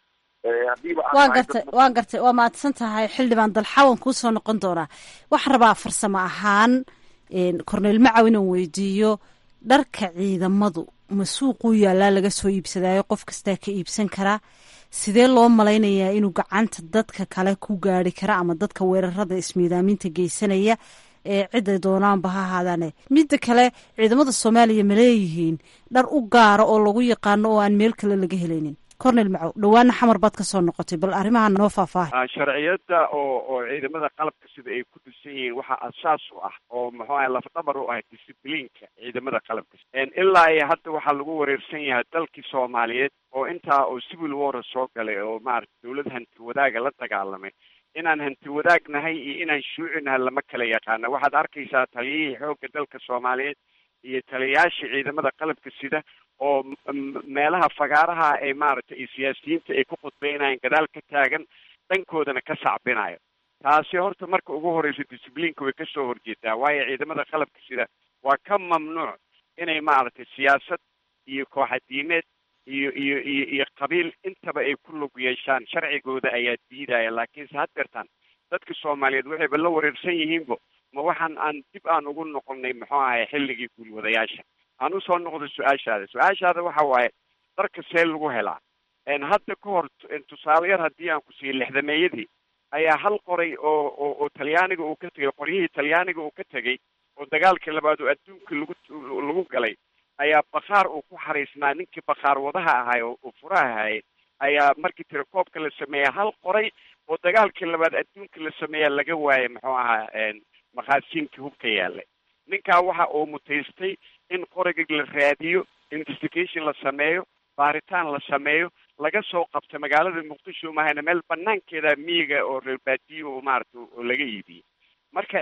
waan gartay waan gartay waa mahadsan tahay xildhibaan dalxa waan kuusoo noqon doonaa. waxaan rabaa farsamo ahaan korneyl macaw inaan weydiiyo dharka ciidamadu ma suuquu yaallaa laga soo iibsadaayo qof kastaa ka iibsan karaa sidee loo malaynayaa inuu gacanta dadka kale ku gaari kara ama dadka weerarada ismiidaaminta geysanaya ee ciday doonaanba ha ahaadaane midda kale ciidamada soomaaliya ma leeyihiin dhar u gaara oo lagu yaqaano oo aan meel kale laga helaynin cornel macow dhawaana xamar baad ka soo noqotay bal arrimaha noo faahfaahay sharciyada oo oo ciidamada qalabka sida ay ku dhisan yihiin waxaa asaas u ah oo muxuu ahay lafdhabar u ah discibliinka ciidamada qalabka ilaa iyo hadda waxaa lagu wareersan yahay dalkii soomaaliyeed oo intaa oo civil war soo galay oo maarata dawlad hanti wadaaga la dagaalamay inaan hanti wadaagnahay iyo inaan shuucinahay lama kala yaqaana waxaad arkaysaa taliyihii xoogga dalka soomaaliyeed iyo taliyayaasha ciidamada qalabka sida oo meelaha fagaaraha ay maaragtay iyo siyaasiyiinta ay ku khudbeynayaan gadaal ka taagan dhankoodana ka sacbinayo taasi horta marka ugu horeysa discibliinka way kasoo horjeedaa waayo ciidamada qalabka sida waa ka mamnuuc inay maaragtay siyaasad iyo kooxadiimeed iyo iyo iyo iyo qabiil intaba ay ku lug yeeshaan sharcigooda ayaa diidaya laakiinse had gartaan dadka soomaaliyeed waxayba la wareersan yihiinbo ma waxaan aan dib aan ugu noqonnay muxuu ahay xilligii guulwadayaasha aan usoo noqdo su-aashaada su-aashaada waxa waaye dharka see lagu helaa hadda ka hor tusaale yar haddii aan ku siiyo lixdameeyadii ayaa hal qoray oo oo oo talyaaniga uu ka tegay qoryihii talyaaniga uu ka tegay oo dagaalkii labaad oo adduunka lagu lagu galay ayaa bakhaar uu ku xariisnaa ninkii bakhaar wadaha ahay oo furaha ahay ayaa markii tirakoobka la sameeya hal qoray oo dagaalkii labaad adduunka la sameeya laga waayay muxuu ahaa makhaasiinkii hubka yaalay ninkaa waxa uu mutaystay in qoriga la raadiyo investigation la sameeyo baaritaan la sameeyo laga soo qabta magaalada muqdisho mahayna meel banaankeeda miyiga oo reer baadiyo oo maaragta oo laga iibiyey marka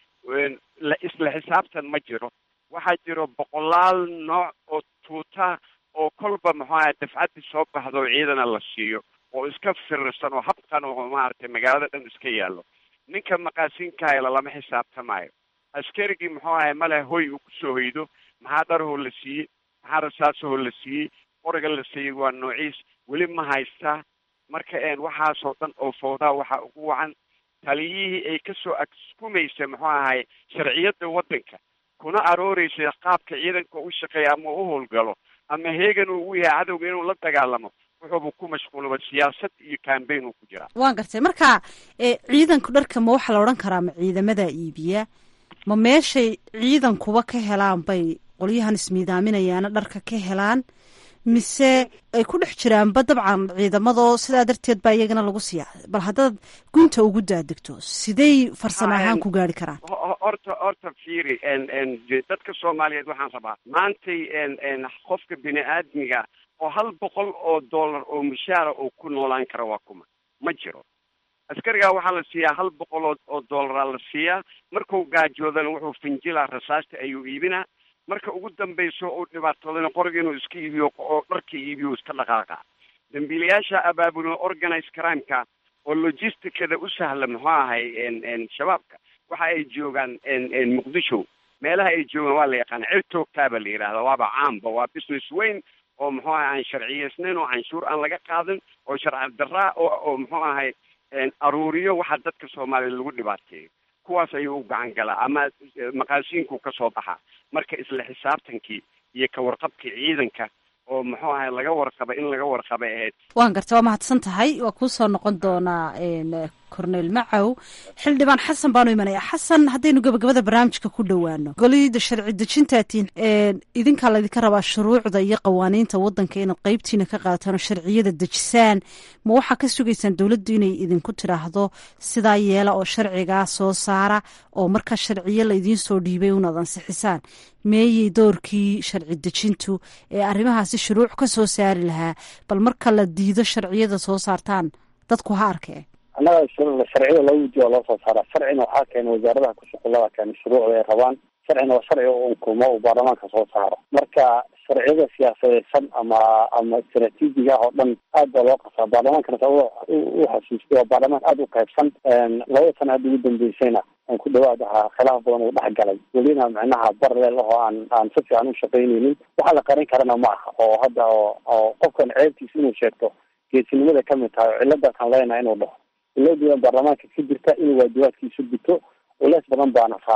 la isla xisaabtan ma jiro waxaa jiro boqolaal nooc oo tuuta oo kolba muxuu ahay dafcaddii soo baxdo ciidana la siiyo oo iska firirsan oo habqan oo maaragtay magaalada dhan iska yaallo ninka maqaasiinkaayla lama xisaabtamaayo askarigii muxuu ahay male hoy uu kusoo hoydo maxaa dharahoo la siiyey maxaa rasaasahoo la siiyey qoriga la siiyey waa noociis weli ma haystaa marka waxaasoo dhan oo fowdaa waxaa ugu wacan taliyihii ay kasoo agskumaysa muxuu ahay sharciyada waddanka kuna arooreysa qaabka ciidanka u shaqeeya ama u howlgalo ama heegan uu u yahay cadowga inuu la dagaalamo wuxuuba ku mashquulaba siyaasad iyo cambaign uu ku jiraa waan gartay marka ciidanku dharka ma waxaa la odhan karaa ma ciidamada iibiya ma meeshay ciidankuba ka helaan bay qolyahan ismiidaaminayaana dharka ka helaan mise ay ku dhex jiraanba dabcan ciidamadoo sidaa darteed baa iyagana lagu siiyaa bal haddaad gunta ugu daadegto siday farsamo ahaan ku gaari karaan horta horta fiiri dadka soomaaliyeed waxaan rabaa maantay qofka bini aadmiga oo hal boqol oo dollar oo mushaara oo ku noolaan kara waa kuma ma jiro askarigaa waxaa la siiyaa hal boqol oo oo dollaraa la siiyaa markuu gaajoodana wuxuu finjilaa rasaasta ayuu iibinaa marka ugu dambayso uu dhibaatoodana qoriga inuu iska iibiyo oo dharka iibiyo iska dhaqaaqa dambiilayaasha abaabulo organize crimeka oo logisticada u sahla muxuu ahay shabaabka waxa ay joogaan muqdisho meelaha ay joogaan waa la yaqaana cid toogtaaba la yidhahda waaba caamba waa business weyn oo muxuu ahay aan sharciyeysnayn oo canshuur aan laga qaadin oo sharci daraa oo oo muxuu ahay aruuriyo waxa dadka soomaaliya lagu dhibaateeyo kuwaas ayuu u gacan galaa ama maqaasiinku ka soo baxa marka isla xisaabtankii iyo ka warqabkii ciidanka oo muxuu ahay laga warqaba in laga warqabay ahayd waan garta waa mahadsan tahay waa kuusoo noqon doonaa cornel macow xildhibaan xasan baanu imanaya xasan haddaynu gabagabada barnaamijka ku dhowaano golida sharci dejintaatiin idinkaa laydinka rabaa shuruucda iyo qawaaniinta waddanka inaad qeybtiina ka qaadataan oo sharciyada dejisaan ma waxaa ka sugaysaan dowladdu inay idinku tiraahdo sidaa yeela oo sharcigaa soo saara oo markaa sharciyo laydiin soo dhiibay unaad ansixisaan meeyey doorkii sharci dejintu ee arrimahaasi shuruuc ka soo saari lahaa bal marka la diido sharciyada soo saartaan dadku ha arkee annaga sharciyada loo wujiyo loo soo saara sharcina waxaa keena wasaaradaha kushuqulada keena shuruucda ay rabaan sharcina waa sharci oo unkumo uu baarlamaanka soo saaro marka sharciyada siyaasadeysan ama ama istaraatiijiga ah oo dhan aad baa loo qasaa baarlamaankana sa u xasuustay waa baarlamaan aada u qaybsan labada sana hadda ugu dambeysayna aan ku dhawaad ahaa khilaaf badan uu dhex galay welina micnaha barleel ahoo aan aan si fiican u shaqaynaynin waxaa la qarin karana ma aha oo hadda oo oo qofkan ceebtiisa inuu sheegto geesinimada kamid tahay oo ciladaasaan leenahay inuu dhaho iladiiba baarlamaanka ka jirta inuu waajibaadkiisu guto culeys badan baana saaran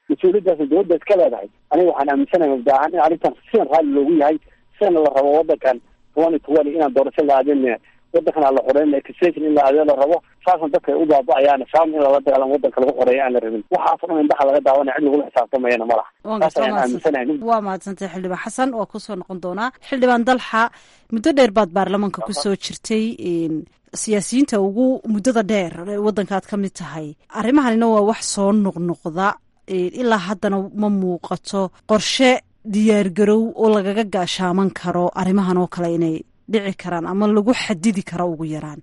mas-uuliyaddaasna dowladda iska leedahay. aniga waxaan aaminsanahay mabda ahaan in arrintan sidan raalli loogu yahay, sidana la rabo wadankan twenty twenty inaan doorasho la aadin, wadankan aan la xoreyn extension in la aadin la rabo, saasna dadka ay u baaba'ayaan shaam in lala dagaalamo wadanka lagu xoreeyo aan la rabin. waxaasoo dhan indhaha laga daawanaya cid lagula xisaabtamayana ma laha. saas ayaan aaminsanahay. waa mahadsantahay xildhibaan xasan, waa kusoo noqon doonaa. xildhibaan Dalxa, muddo dheer baad baarlamaanka kusoo jirtay, siyaasiyiinta ugu muddada dheer wadankaad ka mid tahay. arrimahanina waa wax soo noqnoqda, ilaa haddana ma muuqato qorshe diyaargarow oo lagaga gaashaaman karo arrimahan oo kale inay dhici karaan ama lagu xadidi karo ugu yaraan.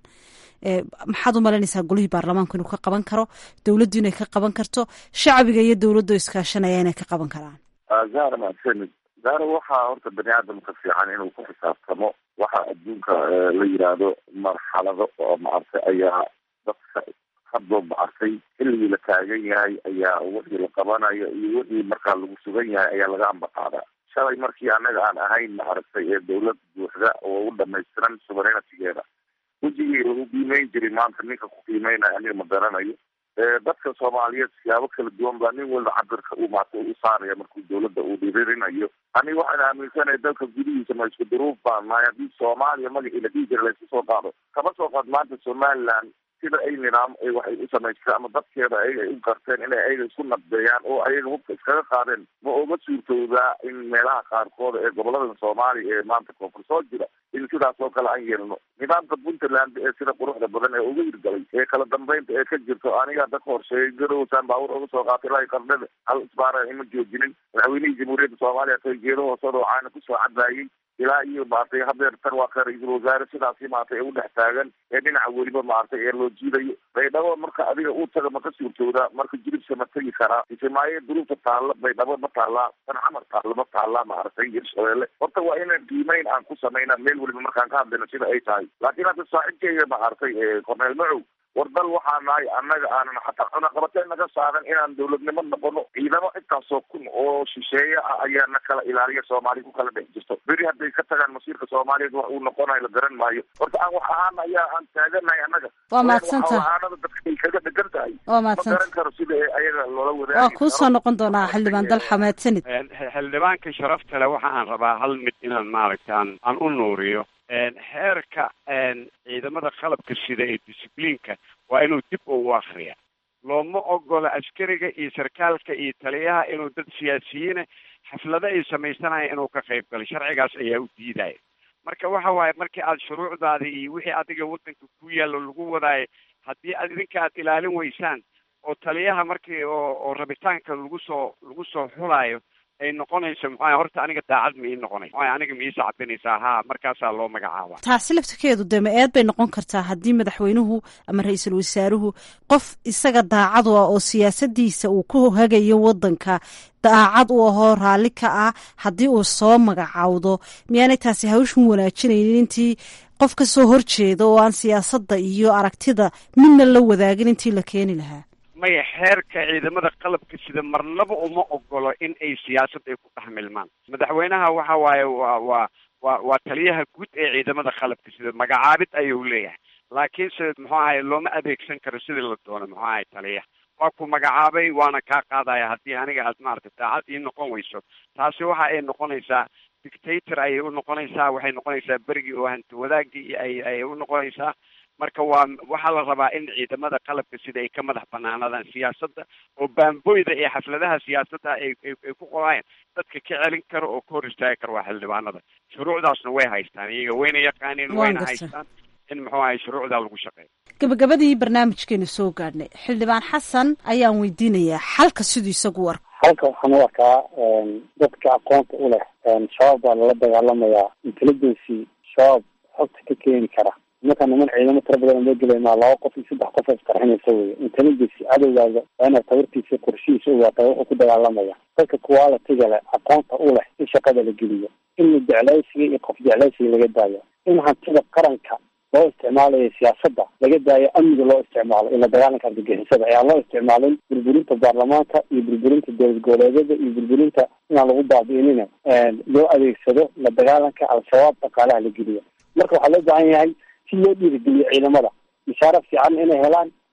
maxaad u malaynaysaa golihii baarlamaanku inuu ka qaban karo, dowladdu inay ka qaban karto, shacbiga iyo dowladdu iskaashanaya inay ka qaban karaan? zahra mahadsanid. zahra waxaa horta bani aadamka fiican inuu ku xisaabtamo waxa adduunka la yidhaahdo marxalado oo maartay ayaa dadka hadoo maartay xilligii la taagan yahay ayaa wixii la qabanayo iyo wixii markaa lagu sugan yahay ayaa laga ambaqaadaa. shalay markii annaga aan ahayn maaragtay ee dawlad buuxda oo u dhamaystiran sovereigntigeeda, wejigii lagu qiimeyn jiray maanta ninka ku qiimeynaya aniga ma garanayo. dadka Soomaaliyeed siyaabo kala duwan baa nin walba cabirka uu maarta u saaraya markuu dawladda uu dhiririnayo. aniga waxaan aaminsanahay dalka gudihiisa ma isku duruuf baan nahay. haddii Soomaaliya magacii la dhihi jira laysku soo qaado, kama soo qaad maanta Somaliland sida ay nidaam ay waxay u samaystaan ama dadkeeda ayaga ay u garteen inay ayaga isku nabdeeyaan oo ayaga hubka iskaga qaadeen, ma oga suurtowdaa in meelaha qaarkooda ee gobolada Soomaaliya ee maanta koonfur soo jira in sidaas oo kale aan yeelno. nidaamka Puntland ee sida quruxda badan ee uga hirgalay ee kala dambeynta ee ka jirto, aniga dadka horsheegay garowsaan baawur uga soo qaatay ilaa qardhada hal isbaara ima joojinin. madaxweynihii jamhuuriyadda Soomaaliya soo jeedo hoosada caana kusoo cadaayay ilaa iyo maartay hadeer tan waa ka ra-iisul wasaare sidaasi maartay ee u dhex taagan ee dhinaca weliba maartay ee loo jiidayo. baydhabo marka adiga uu taga ma ka suurtoodaa, marka jilibsa ma tegi karaa, isimaaye duruufta taalla baydhabo ma taallaa, tan xamar taalla ma taallaa maartay hirshabeelle. horta waa inaan qiimeyn aan ku samayna meel weliba markaan ka hadlayno sida ay tahay. laakiin hadda saaxiibkeyga maartay ee korneel macow, war dal waxaa nahay annaga aanan xataa cunaqabateen naga saaran inaan dawladnimo noqono. ciidamo intaasoo kun oo shisheeye ah ayaa na kala ilaaliya, Soomaaliya ku kala dhex jirto. beri hadday ka tagaan masiirka Soomaaliyeed wax uu noqonayo la garan maayo. horta aan wax ahaan ayaa aan taaganahay annaga. waa mahadsantahay. aanada dadka ay kaga dhegan tahay waa ma mahadsantahay. garan karo sida ayaga loola wadaagi. waa kuusoo noqon doonaa xildhibaan Dalxa, mahadsanid. xildhibaanka sharafta leh waxa aan rabaa hal mid inaan maaragtaan aan u nuuriyo. xeerka ciidamada qalabka sida ee discipliinka waa inuu dib ugu akriya. looma ogola askariga iyo sarkaalka iyo taliyaha inuu dad siyaasiyiina xaflado ay samaysanaya inuu ka qayb galo. sharcigaas ayaa u diidaya. marka waxa waaye markii aad shuruucdaada iyo wixii adiga wadanka ku yaallo lagu wadaayo, haddii ad idinka aad ilaalin weysaan oo taliyaha markii oo oo rabitaanka lagu soo lagu soo xulaayo ay noqonayso maxaa horta aniga daacad ma ii noqonay maxaa aniga ma ii sacbinaysaa haa markaasaa loo magacaaba. taasi laftirkeedu dee ma eed bay noqon kartaa haddii madaxweynuhu ama ra-iisul wasaaruhu qof isaga daacad u ah oo siyaasadiisa uu ku hagayo wadanka daacad u ahoo raalli ka ah haddii uu soo magacaawdo, miyaanay taasi hawshan wanaajinaynin intii qof ka soo horjeeda oo aan siyaasadda iyo aragtida midna la wadaagin intii la keeni lahaa? maya xeerka ciidamada qalabka sida marnaba uma ogolo in ay siyaasad ay ku dhex milmaan. madaxweynaha waxa waaye waa waa waa waa taliyaha guud ee ciidamada qalabka sida magacaabid ayuu leeyahay, laakiinse muxuu ahay looma adeegsan karo sidii la doono. muxuu ahay taliyaha waa ku magacaabay waana kaa qaadaya haddii aniga aad maaragtay daacad ii noqon weyso. taasi waxa ay noqonaysaa dictator ayay u noqonaysaa, waxay noqonaysaa berigii oo hanti wadaagii ay ay u noqonaysaa. marka waa waxaa la rabaa in ciidamada qalabka sida ay ka madax banaanadaan siyaasadda oo baamboyda iyo xafladaha siyaasadda ay ay ku qorayaan dadka ka celin karo oo ka hor istaagi karo waa xildhibaanada. shuruucdaasna way haystaan, iyaga wayna yaqaaniin wayna haystaan in muxuu ahay shuruucdaa lagu shaqeeyo. gabagabadii barnaamijkeenu soo gaadhnay, xildhibaan xasan ayaan weydiinayaa xalka siduu isagu arko. halka waxaan u arkaa dadka aqoonta u leh shabaab baa lala dagaalamayaa, intelligency shabaab xogta ka keeni kara. marka niman ciidamo tira badan loo gelay maa laba qof iyo saddex qof oo isqarxinaysa wey. intelligence cadowgaaga waa inaad tabartiisa qorshihiisa ogaata wuxuu ku dagaalamaya. dadka quality-ga leh aqoonta u leh in shaqada la geliyo, in la jeclaysiga iyo qof jeclaysiga laga daayo, in hantida qaranka loo isticmaalayo siyaasadda laga daayo, amniga loo isticmaalo in la dagaalanka argagixisada ayaan loo isticmaalin burburinta baarlamaanka iyo burburinta dowlad goboleedyada iyo burburinta inaan lagu baabi'inina loo adeegsado la dagaalanka al-shabaab dhaqaalaha la geliyo. marka waxaa loo baahan yahay si loo dhiirigeliyo ciidamada mishaara fiican inay helaan,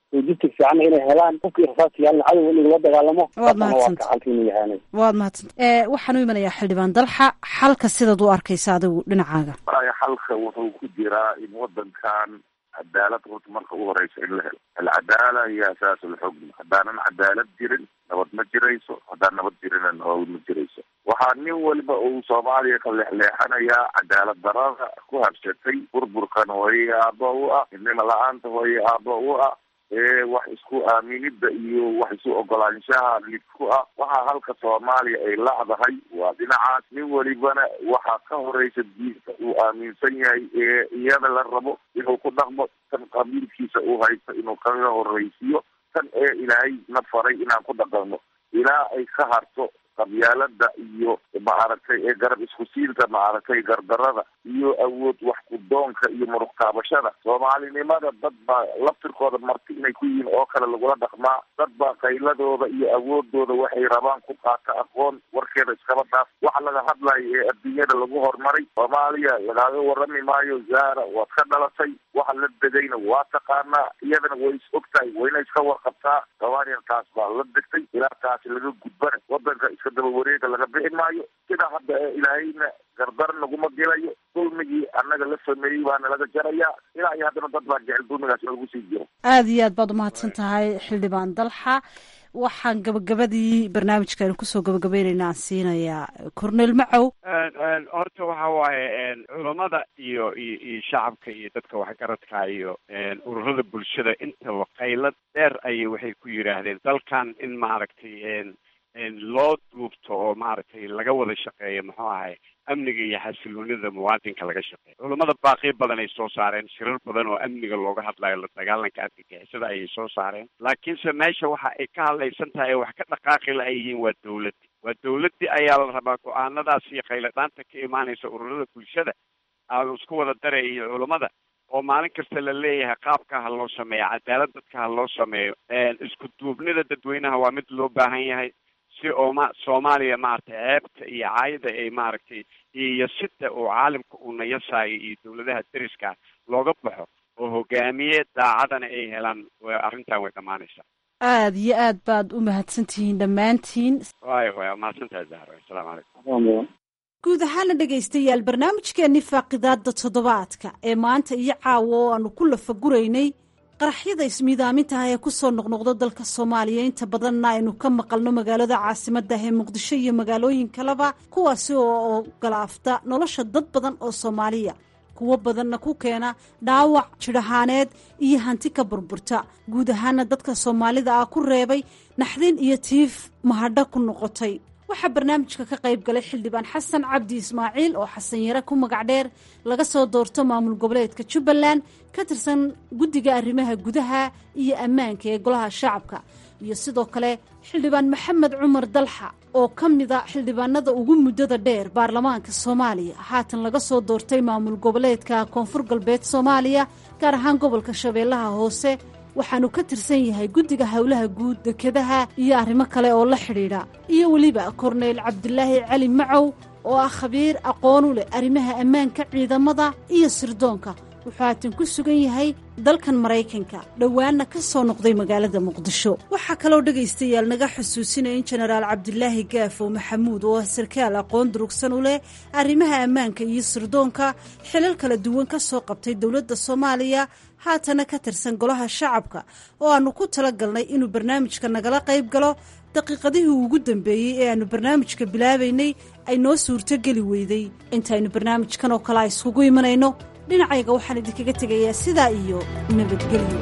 logistic fiican inay helaan hubkii rasaasiyaalna cadow in lagula dagaalamo taasna waa ka xalka inuu yahaanay waad mahadsan waxaan u imanayaa xildhibaan dalxa xalka sidaad u arkaysa adigu dhinacaaga xalka wuxuu ku jiraa in wadankan cadaalad horta marka u horeysa in la helo alcadaala hiya asaas alxukm haddaanan cadaalad jirin nabad ma jirayso haddaan nabad jirina nabad ma jirayso waxaa nin waliba uu soomaaliya ka leexleexanayaa cadaalad darada ku habsatay burburkan hooye aaba u ah midnimo la-aanta hooye aaba u ah ee wax isku aaminida iyo wax isu ogolaanshaha lid ku ah waxaa halka soomaaliya ay lacdahay waa dhinacaas nin welibana waxaa ka horeysa diinta uu aaminsan yahay ee iyada la rabo inuu ku dhaqmo tan qabiilkiisa uu haysto inuu kaga horeysiyo tan ee ilaahay na faray inaan ku dhaqanno ilaa ay ka harto qabyaalada iyo maaragtay ee garab isku siinta maaragtay gardarada iyo awood wax ku doonka iyo muruq taabashada soomaalinimada dad baa laftirkooda marti inay ku yihiin oo kale lagula dhaqmaa dad baa qayladooda iyo awoodooda waxay rabaan ku qaata aqoon warkeeda iskaba dhaaf waxa laga hadlayo ee adduunyada lagu horumaray soomaaliya lagaaga warami maayo zaara waad ka dhalatay waxa la degayna waa taqaanaa iyadana way is og tahay wayna iska warqabtaa soomaaliya taas baa la degtay ilaa taasi laga gudbana wadanka iska daba wareega laga bixi maayo sida hadda ee ilaahayna gardar naguma dilayo dulmigii annaga la sameeyey baana laga jarayaa ilaa iyo haddana dad baa jecel dulmigaas in lagu sii jiro aada iyo aad baad umahadsan tahay xildhibaan dalxa waxaan gabagabadii barnaamijkaanu kusoo gabagabaynaynaa aan siinayaa cornel macow horta waxa waaye culammada iyo iyo iyo shacabka iyo dadka waxgaradka iyo ururada bulshada intaba qaylad dheer ayay waxay ku yidhaahdeen dalkan in maaragtay loo duubto oo maaragtay laga wada shaqeeyo muxuu ahay amniga iyo xasiloonida muwaadinka laga shaqeeyo culammada baaqiyo badan ay soo saareen shirar badan oo amniga looga hadlayo la dagaalanka argagixisada ayay soo saareen laakiinse meesha waxa ay ka hadlaysan tahay wax ka dhaqaaqi la ay yihiin waa dawladdi waa dawladdii ayaa la rabaa go-aanadaas iyo khayladhaanta ka imaanaysa ururada bulshada aan isku wada daray iyo culammada oo maalin kasta la leeyahay qaabka ha loo sameeyo cadaalad dadka ha loo sameeyo isku duubnida dadweynaha waa mid loo baahan yahay si ooma soomaaliya maaragtay ceebta iyo caayada ay maaragtay iyo sida uu caalamka uu nayasaayo iyo dawladaha deriska looga baxo oo hogaamiye daacadana ay helaan arrintan way dhammaanaysaa aada iyo aad baad u mahadsantihiin dhammaantiin way way mahadsantahay zahra assalaamu calaykum guud ahaana dhegaystayaal barnaamijkeenii faaqidaada toddobaadka ee maanta iyo caawa oo aanu ku lafaguraynay qaraxyada ismiidaamintaah ee kusoo noqnoqdo dalka soomaaliya inta badanna aynu ka maqalno magaalada caasimaddah ee muqdisho iyo magaalooyin kaleba kuwaasi oo galaafta nolosha dad badan oo soomaaliya kuwo badanna ku keena dhaawac jidhahaaneed iyo hanti ka burburta guud ahaana dadka soomaalida ah ku reebay naxdin iyo tiif mahadho ku noqotay waxaa barnaamijka ka qayb galay xildhibaan xasan cabdi ismaaciil oo xasan yare ku magac dheer laga soo doorto maamul goboleedka jubbaland ka tirsan guddiga arrimaha gudaha iyo ammaanka ee golaha shacabka iyo sidoo kale xildhibaan maxamed cumar dalxa oo ka mida xildhibaanada ugu muddada dheer baarlamaanka soomaaliya haatan laga soo doortay maamul goboleedka koonfur galbeed soomaaliya gaar ahaan gobolka shabeellaha hoose waxaanu ka tirsan yahay guddiga howlaha guud dekedaha iyo arrimo kale oo la xidhiidha iyo weliba korneyl cabdilaahi cali macow oo ah khabiir aqoon u leh arrimaha ammaanka ciidamada iyo sirdoonka wuxuu haatan ku sugan yahay dalkan maraykanka dhowaanna ka soo noqday magaalada muqdisho waxaa kaloo dhegaystayaal naga xusuusinaya in jenaraal cabdilaahi gaafow maxamuud oo ah sarkaal aqoon durugsan u leh arrimaha ammaanka iyo sirdoonka xilal kala duwan ka soo qabtay dowladda soomaaliya haatana ka tirsan golaha shacabka oo aanu ku tala galnay inuu barnaamijka nagala qayb galo daqiiqadihii ugu dambeeyey ee aanu barnaamijka bilaabaynay ay noo suurtogeli weyday intaynu barnaamijkan oo kale a iskugu imanayno dhinacayga waxaan idinkaga tegayaa sidaa iyo nabadgelyo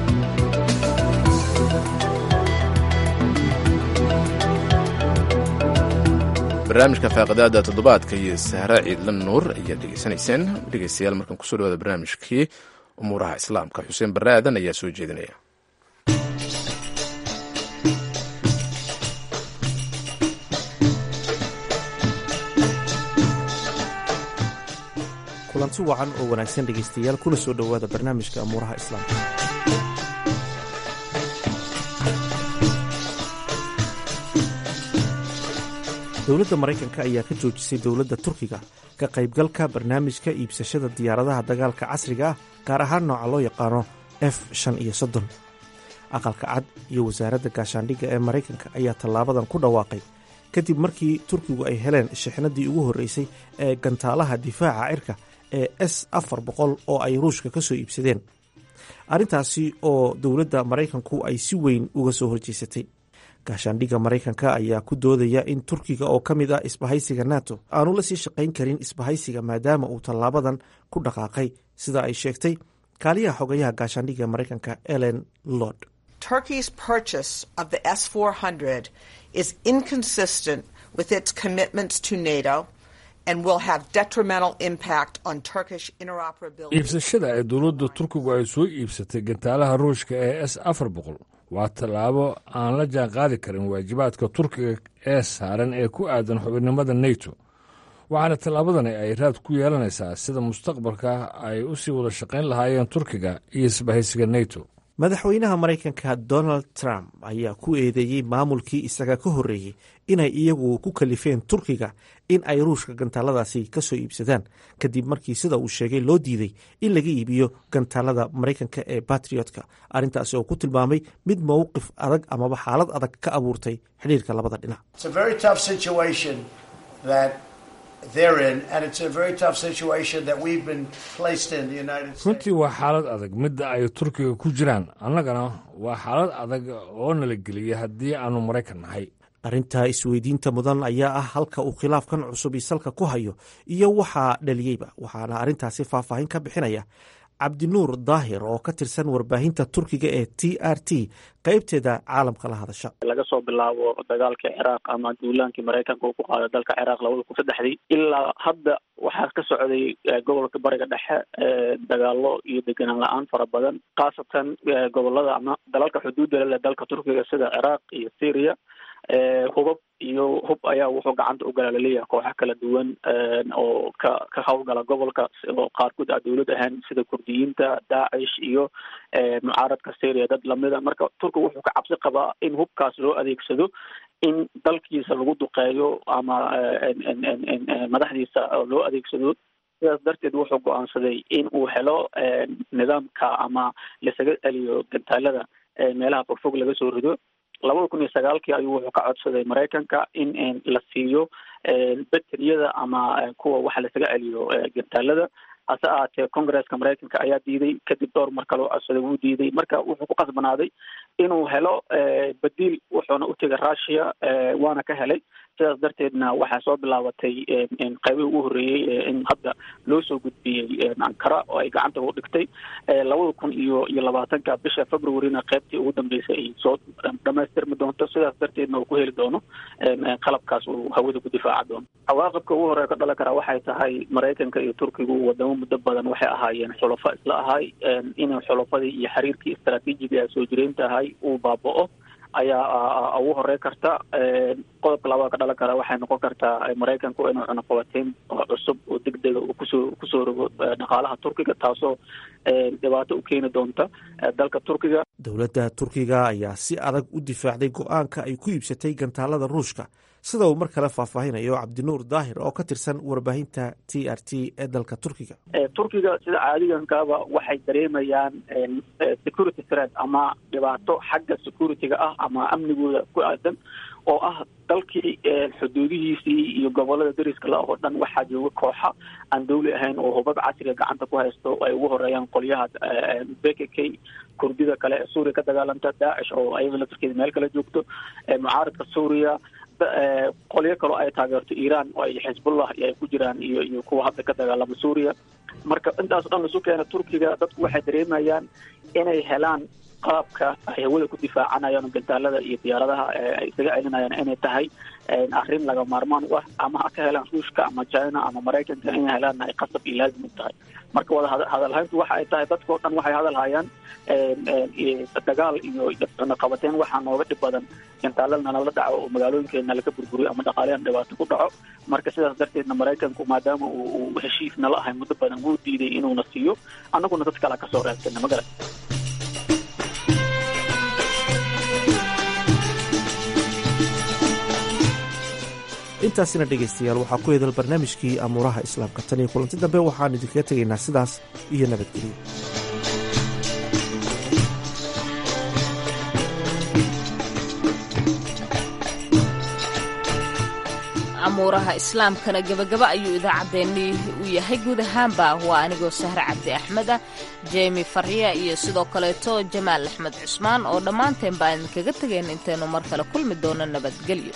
barnaamijka faaqidaada toddobaadka iyo sahra ciidlan nuur ayaad dhegeysanayseen dhegeystayaal markaan kusoo dhawaada barnaamijkii umuuraha islaamka xuseen barre aadan ayaa soo jeedinaya kulanti wacan oo wanaagsan dhegaystayaal kuna soo dhowaada barnaamijka amuuraha islaamka dowladda maraykanka ayaa ka joojisay dowladda turkiga ka qaybgalka barnaamijka iibsashada diyaaradaha dagaalka casriga ah gaar ahaan nooca loo yaqaano f shan iyo soddon aqalka cad iyo wasaaradda gaashaandhigga ee maraykanka ayaa tallaabadan ku dhawaaqay kadib markii turkigu ay heleen shixnadii ugu horreysay ee gantaalaha difaaca cirka ee s afar boqol oo ay ruushka ka soo iibsadeen arrintaasi oo dowladda maraykanku ay si weyn uga soo horjeysatay. gaashaandhigga maraykanka ayaa ku doodaya in turkiga oo ka mid ah isbahaysiga nato aanu la sii shaqayn karin isbahaysiga maadaama uu tallaabadan ku dhaqaaqay sida ay sheegtay kaaliyaha xogayaha gaashaandhigga maraykanka ellen lord. Turkey's purchase of the S four hundred is inconsistent with its commitments to NATO and will have detrimental impact on Turkish interoperability. iibsashada ay dowladda turkigu ay soo iibsatay gantaalaha ruushka ee s afar boqol waa tallaabo aan la jaan qaadi karin waajibaadka turkiga ee saaran ee ku aadan xubinnimada neto waxaana tallaabadani ay raad ku yeelanaysaa sida mustaqbalka ay u sii wada shaqayn lahaayeen turkiga iyo isbahaysiga neto. madaxweynaha maraykanka donald trump ayaa ku eedeeyey maamulkii isaga ka horreeyey inay iyagu ku kalifeen turkiga in ay ruushka gantaaladaasi ka soo iibsadaan kadib markii sida uu sheegay loo diiday in laga iibiyo gantaalada maraykanka ee batriotka arrintaasi oo ku tilmaamay mid mowqif adag amaba xaalad adag ka abuurtay xidhiirka labada dhinac. runtii waa xaalad adag midda ay turkiga ku jiraan annagana waa xaalad adag oo nala geliyay haddii aanu maraykan nahay. arrinta isweydiinta mudan ayaa ah halka uu khilaafkan cusubi salka ku hayo iyo waxaa dhaliyeyba waxaana arrintaasi faahfaahin ka bixinaya cabdinuur daahir oo ka tirsan warbaahinta turkiga ee t r t qaybteeda caalamka la hadasha. laga soo bilaabo dagaalka ciraaq ama duulaankii maraykanka uu ku qaaday dalka ciraaq labada kun saddexdii ilaa hadda waxaa ka socday gobolka bariga dhexe dagaalo iyo deganaan la-aan fara badan khaasatan gobolada ama dalalka xuduudda leh dalka turkiga sida ciraaq iyo syria. hubab iyo hub ayaa wuxuu gacanta u gala laleeyahay kooxa kala duwan oo ka ka howlgala gobolka oo qaarkood a dowlad ahaan sida kurdiyiinta daacish iyo mucaaradka syria dad lamida. marka turkiga wuxuu ka cabsi qabaa in hubkaas loo adeegsado in dalkiisa lagu duqeeyo ama madaxdiisa loo adeegsado. sidaas darteed wuxuu go-aansaday in uu helo nidaamka ama lasaga celiyo gantaalada meelaha fogfog laga soo rido. labada kun iyo sagaalkii ayuu wuxuu ka codsaday maraykanka in la siiyo bateriyada ama kuwa waxa lasaga celiyo gantaalada hase ahaatee congresska maraykanka ayaa diiday kadib dhowr mar kaloo codsaday wuu diiday. marka wuxuu ku qasbanaaday inuu helo badiil wuxuuna u tegay russia waana ka helay. sidaas darteedna waxaa soo bilaabatay qaybihii ugu horreeyey in hadda loo soo gudbiyey ankara oo ay gacanta u dhigtay labada kun iyo iyo labaatanka bisha februarina qaybtii ugu dambeysay ay soo dhamaystirmi doonto. sidaas darteedna uu ku heli doono qalabkaas uu hawada ku difaaca doono. cawaaqibka ugu horreeya ka dhalan karaa waxay tahay maraykanka iyo turkigu wadamo muddo badan waxay ahaayeen xulafo isla ahay inay xulafadii iyo xiriirkii istaraatiijiga ee soo jireynta ahay uu baaba'o ayaa ugu horey karta. qodobka labaad ka dhalan kara waxay noqon kartaa maraykanku inuu cunaqabateyn cusub oo degdega uu kusoo kusoo rogo dhaqaalaha turkiga taasoo dhibaato u keeni doonta dalka turkiga. dowladda turkiga ayaa si adag u difaacday go-aanka ay ku iibsatay gantaalada ruushka sida uu mar kale faahfaahinayo cabdinuur daahir oo ka tirsan warbaahinta t r t ee dalka turkiga. turkiga sida caadigankaaba waxay dareemayaan security threat ama dhibaato xagga security-ga ah ama amnigooda ku aadan oo ah dalkii xuduudihiisii iyo gobolada dariska la oo dhan waxaa jooga kooxa aan dawli ahayn oo hubab casriga gacanta ku haysto ay ugu horeeyaan qolyaha b k k kurdida kale ee suuriya ka dagaalanta daacish oo ayaga laftirkeeda meel kale joogto mucaaradka suuriya qolyo kaloo ay taageerto iiraan oo ay xisbullah ay ku jiraan iyo iyo kuwa hadda ka dagaalama suuriya. marka intaas dhan isu keena turkiga dadku waxay dareemayaan inay helaan qaabka ay hawada ku difaacanayaan gantaalada iyo diyaaradaha ay isaga celinayaan inay tahay arrin laga maarmaan u ah ama ha ka helaan ruushka ama china ama maraykanka inay helaan ay qasab iyo laazim u tahay. marka wada hadalhayntu waxa ay tahay dadkao dhan waxay hadalhayaan dagaal iyo cunaqabateyn waxaa nooga dhib badan gantaaladana nala dhaco oo magaalooyinkeena laga burburiyo ama dhaqaalayan dhibaato ku dhaco. marka sidaas darteedna maraykanku maadaama uu heshiis nala ahay muddo badan wuu diiday inuuna siiyo annaguna dad kale kasoo reebtana magarat. intaasina dhegaystayaal waxaa ku eedal barnaamijkii amuuraha islaamka tan iyo kulanti dambe waxaan idinkaga tegaynaa sidaas iyo nabadgelyo. amuuraha islaamkana gebagaba ayuu idaacaddeenni u yahay guud ahaanba waa anigoo sahre cabdi axmeda jemi farya iyo sidoo kaleeto jamaal axmed cusmaan oo dhammaanteen baan idinkaga tegayn intaynu mar kale kulmi doono nabadgelyo.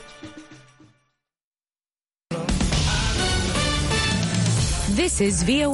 This is V O A.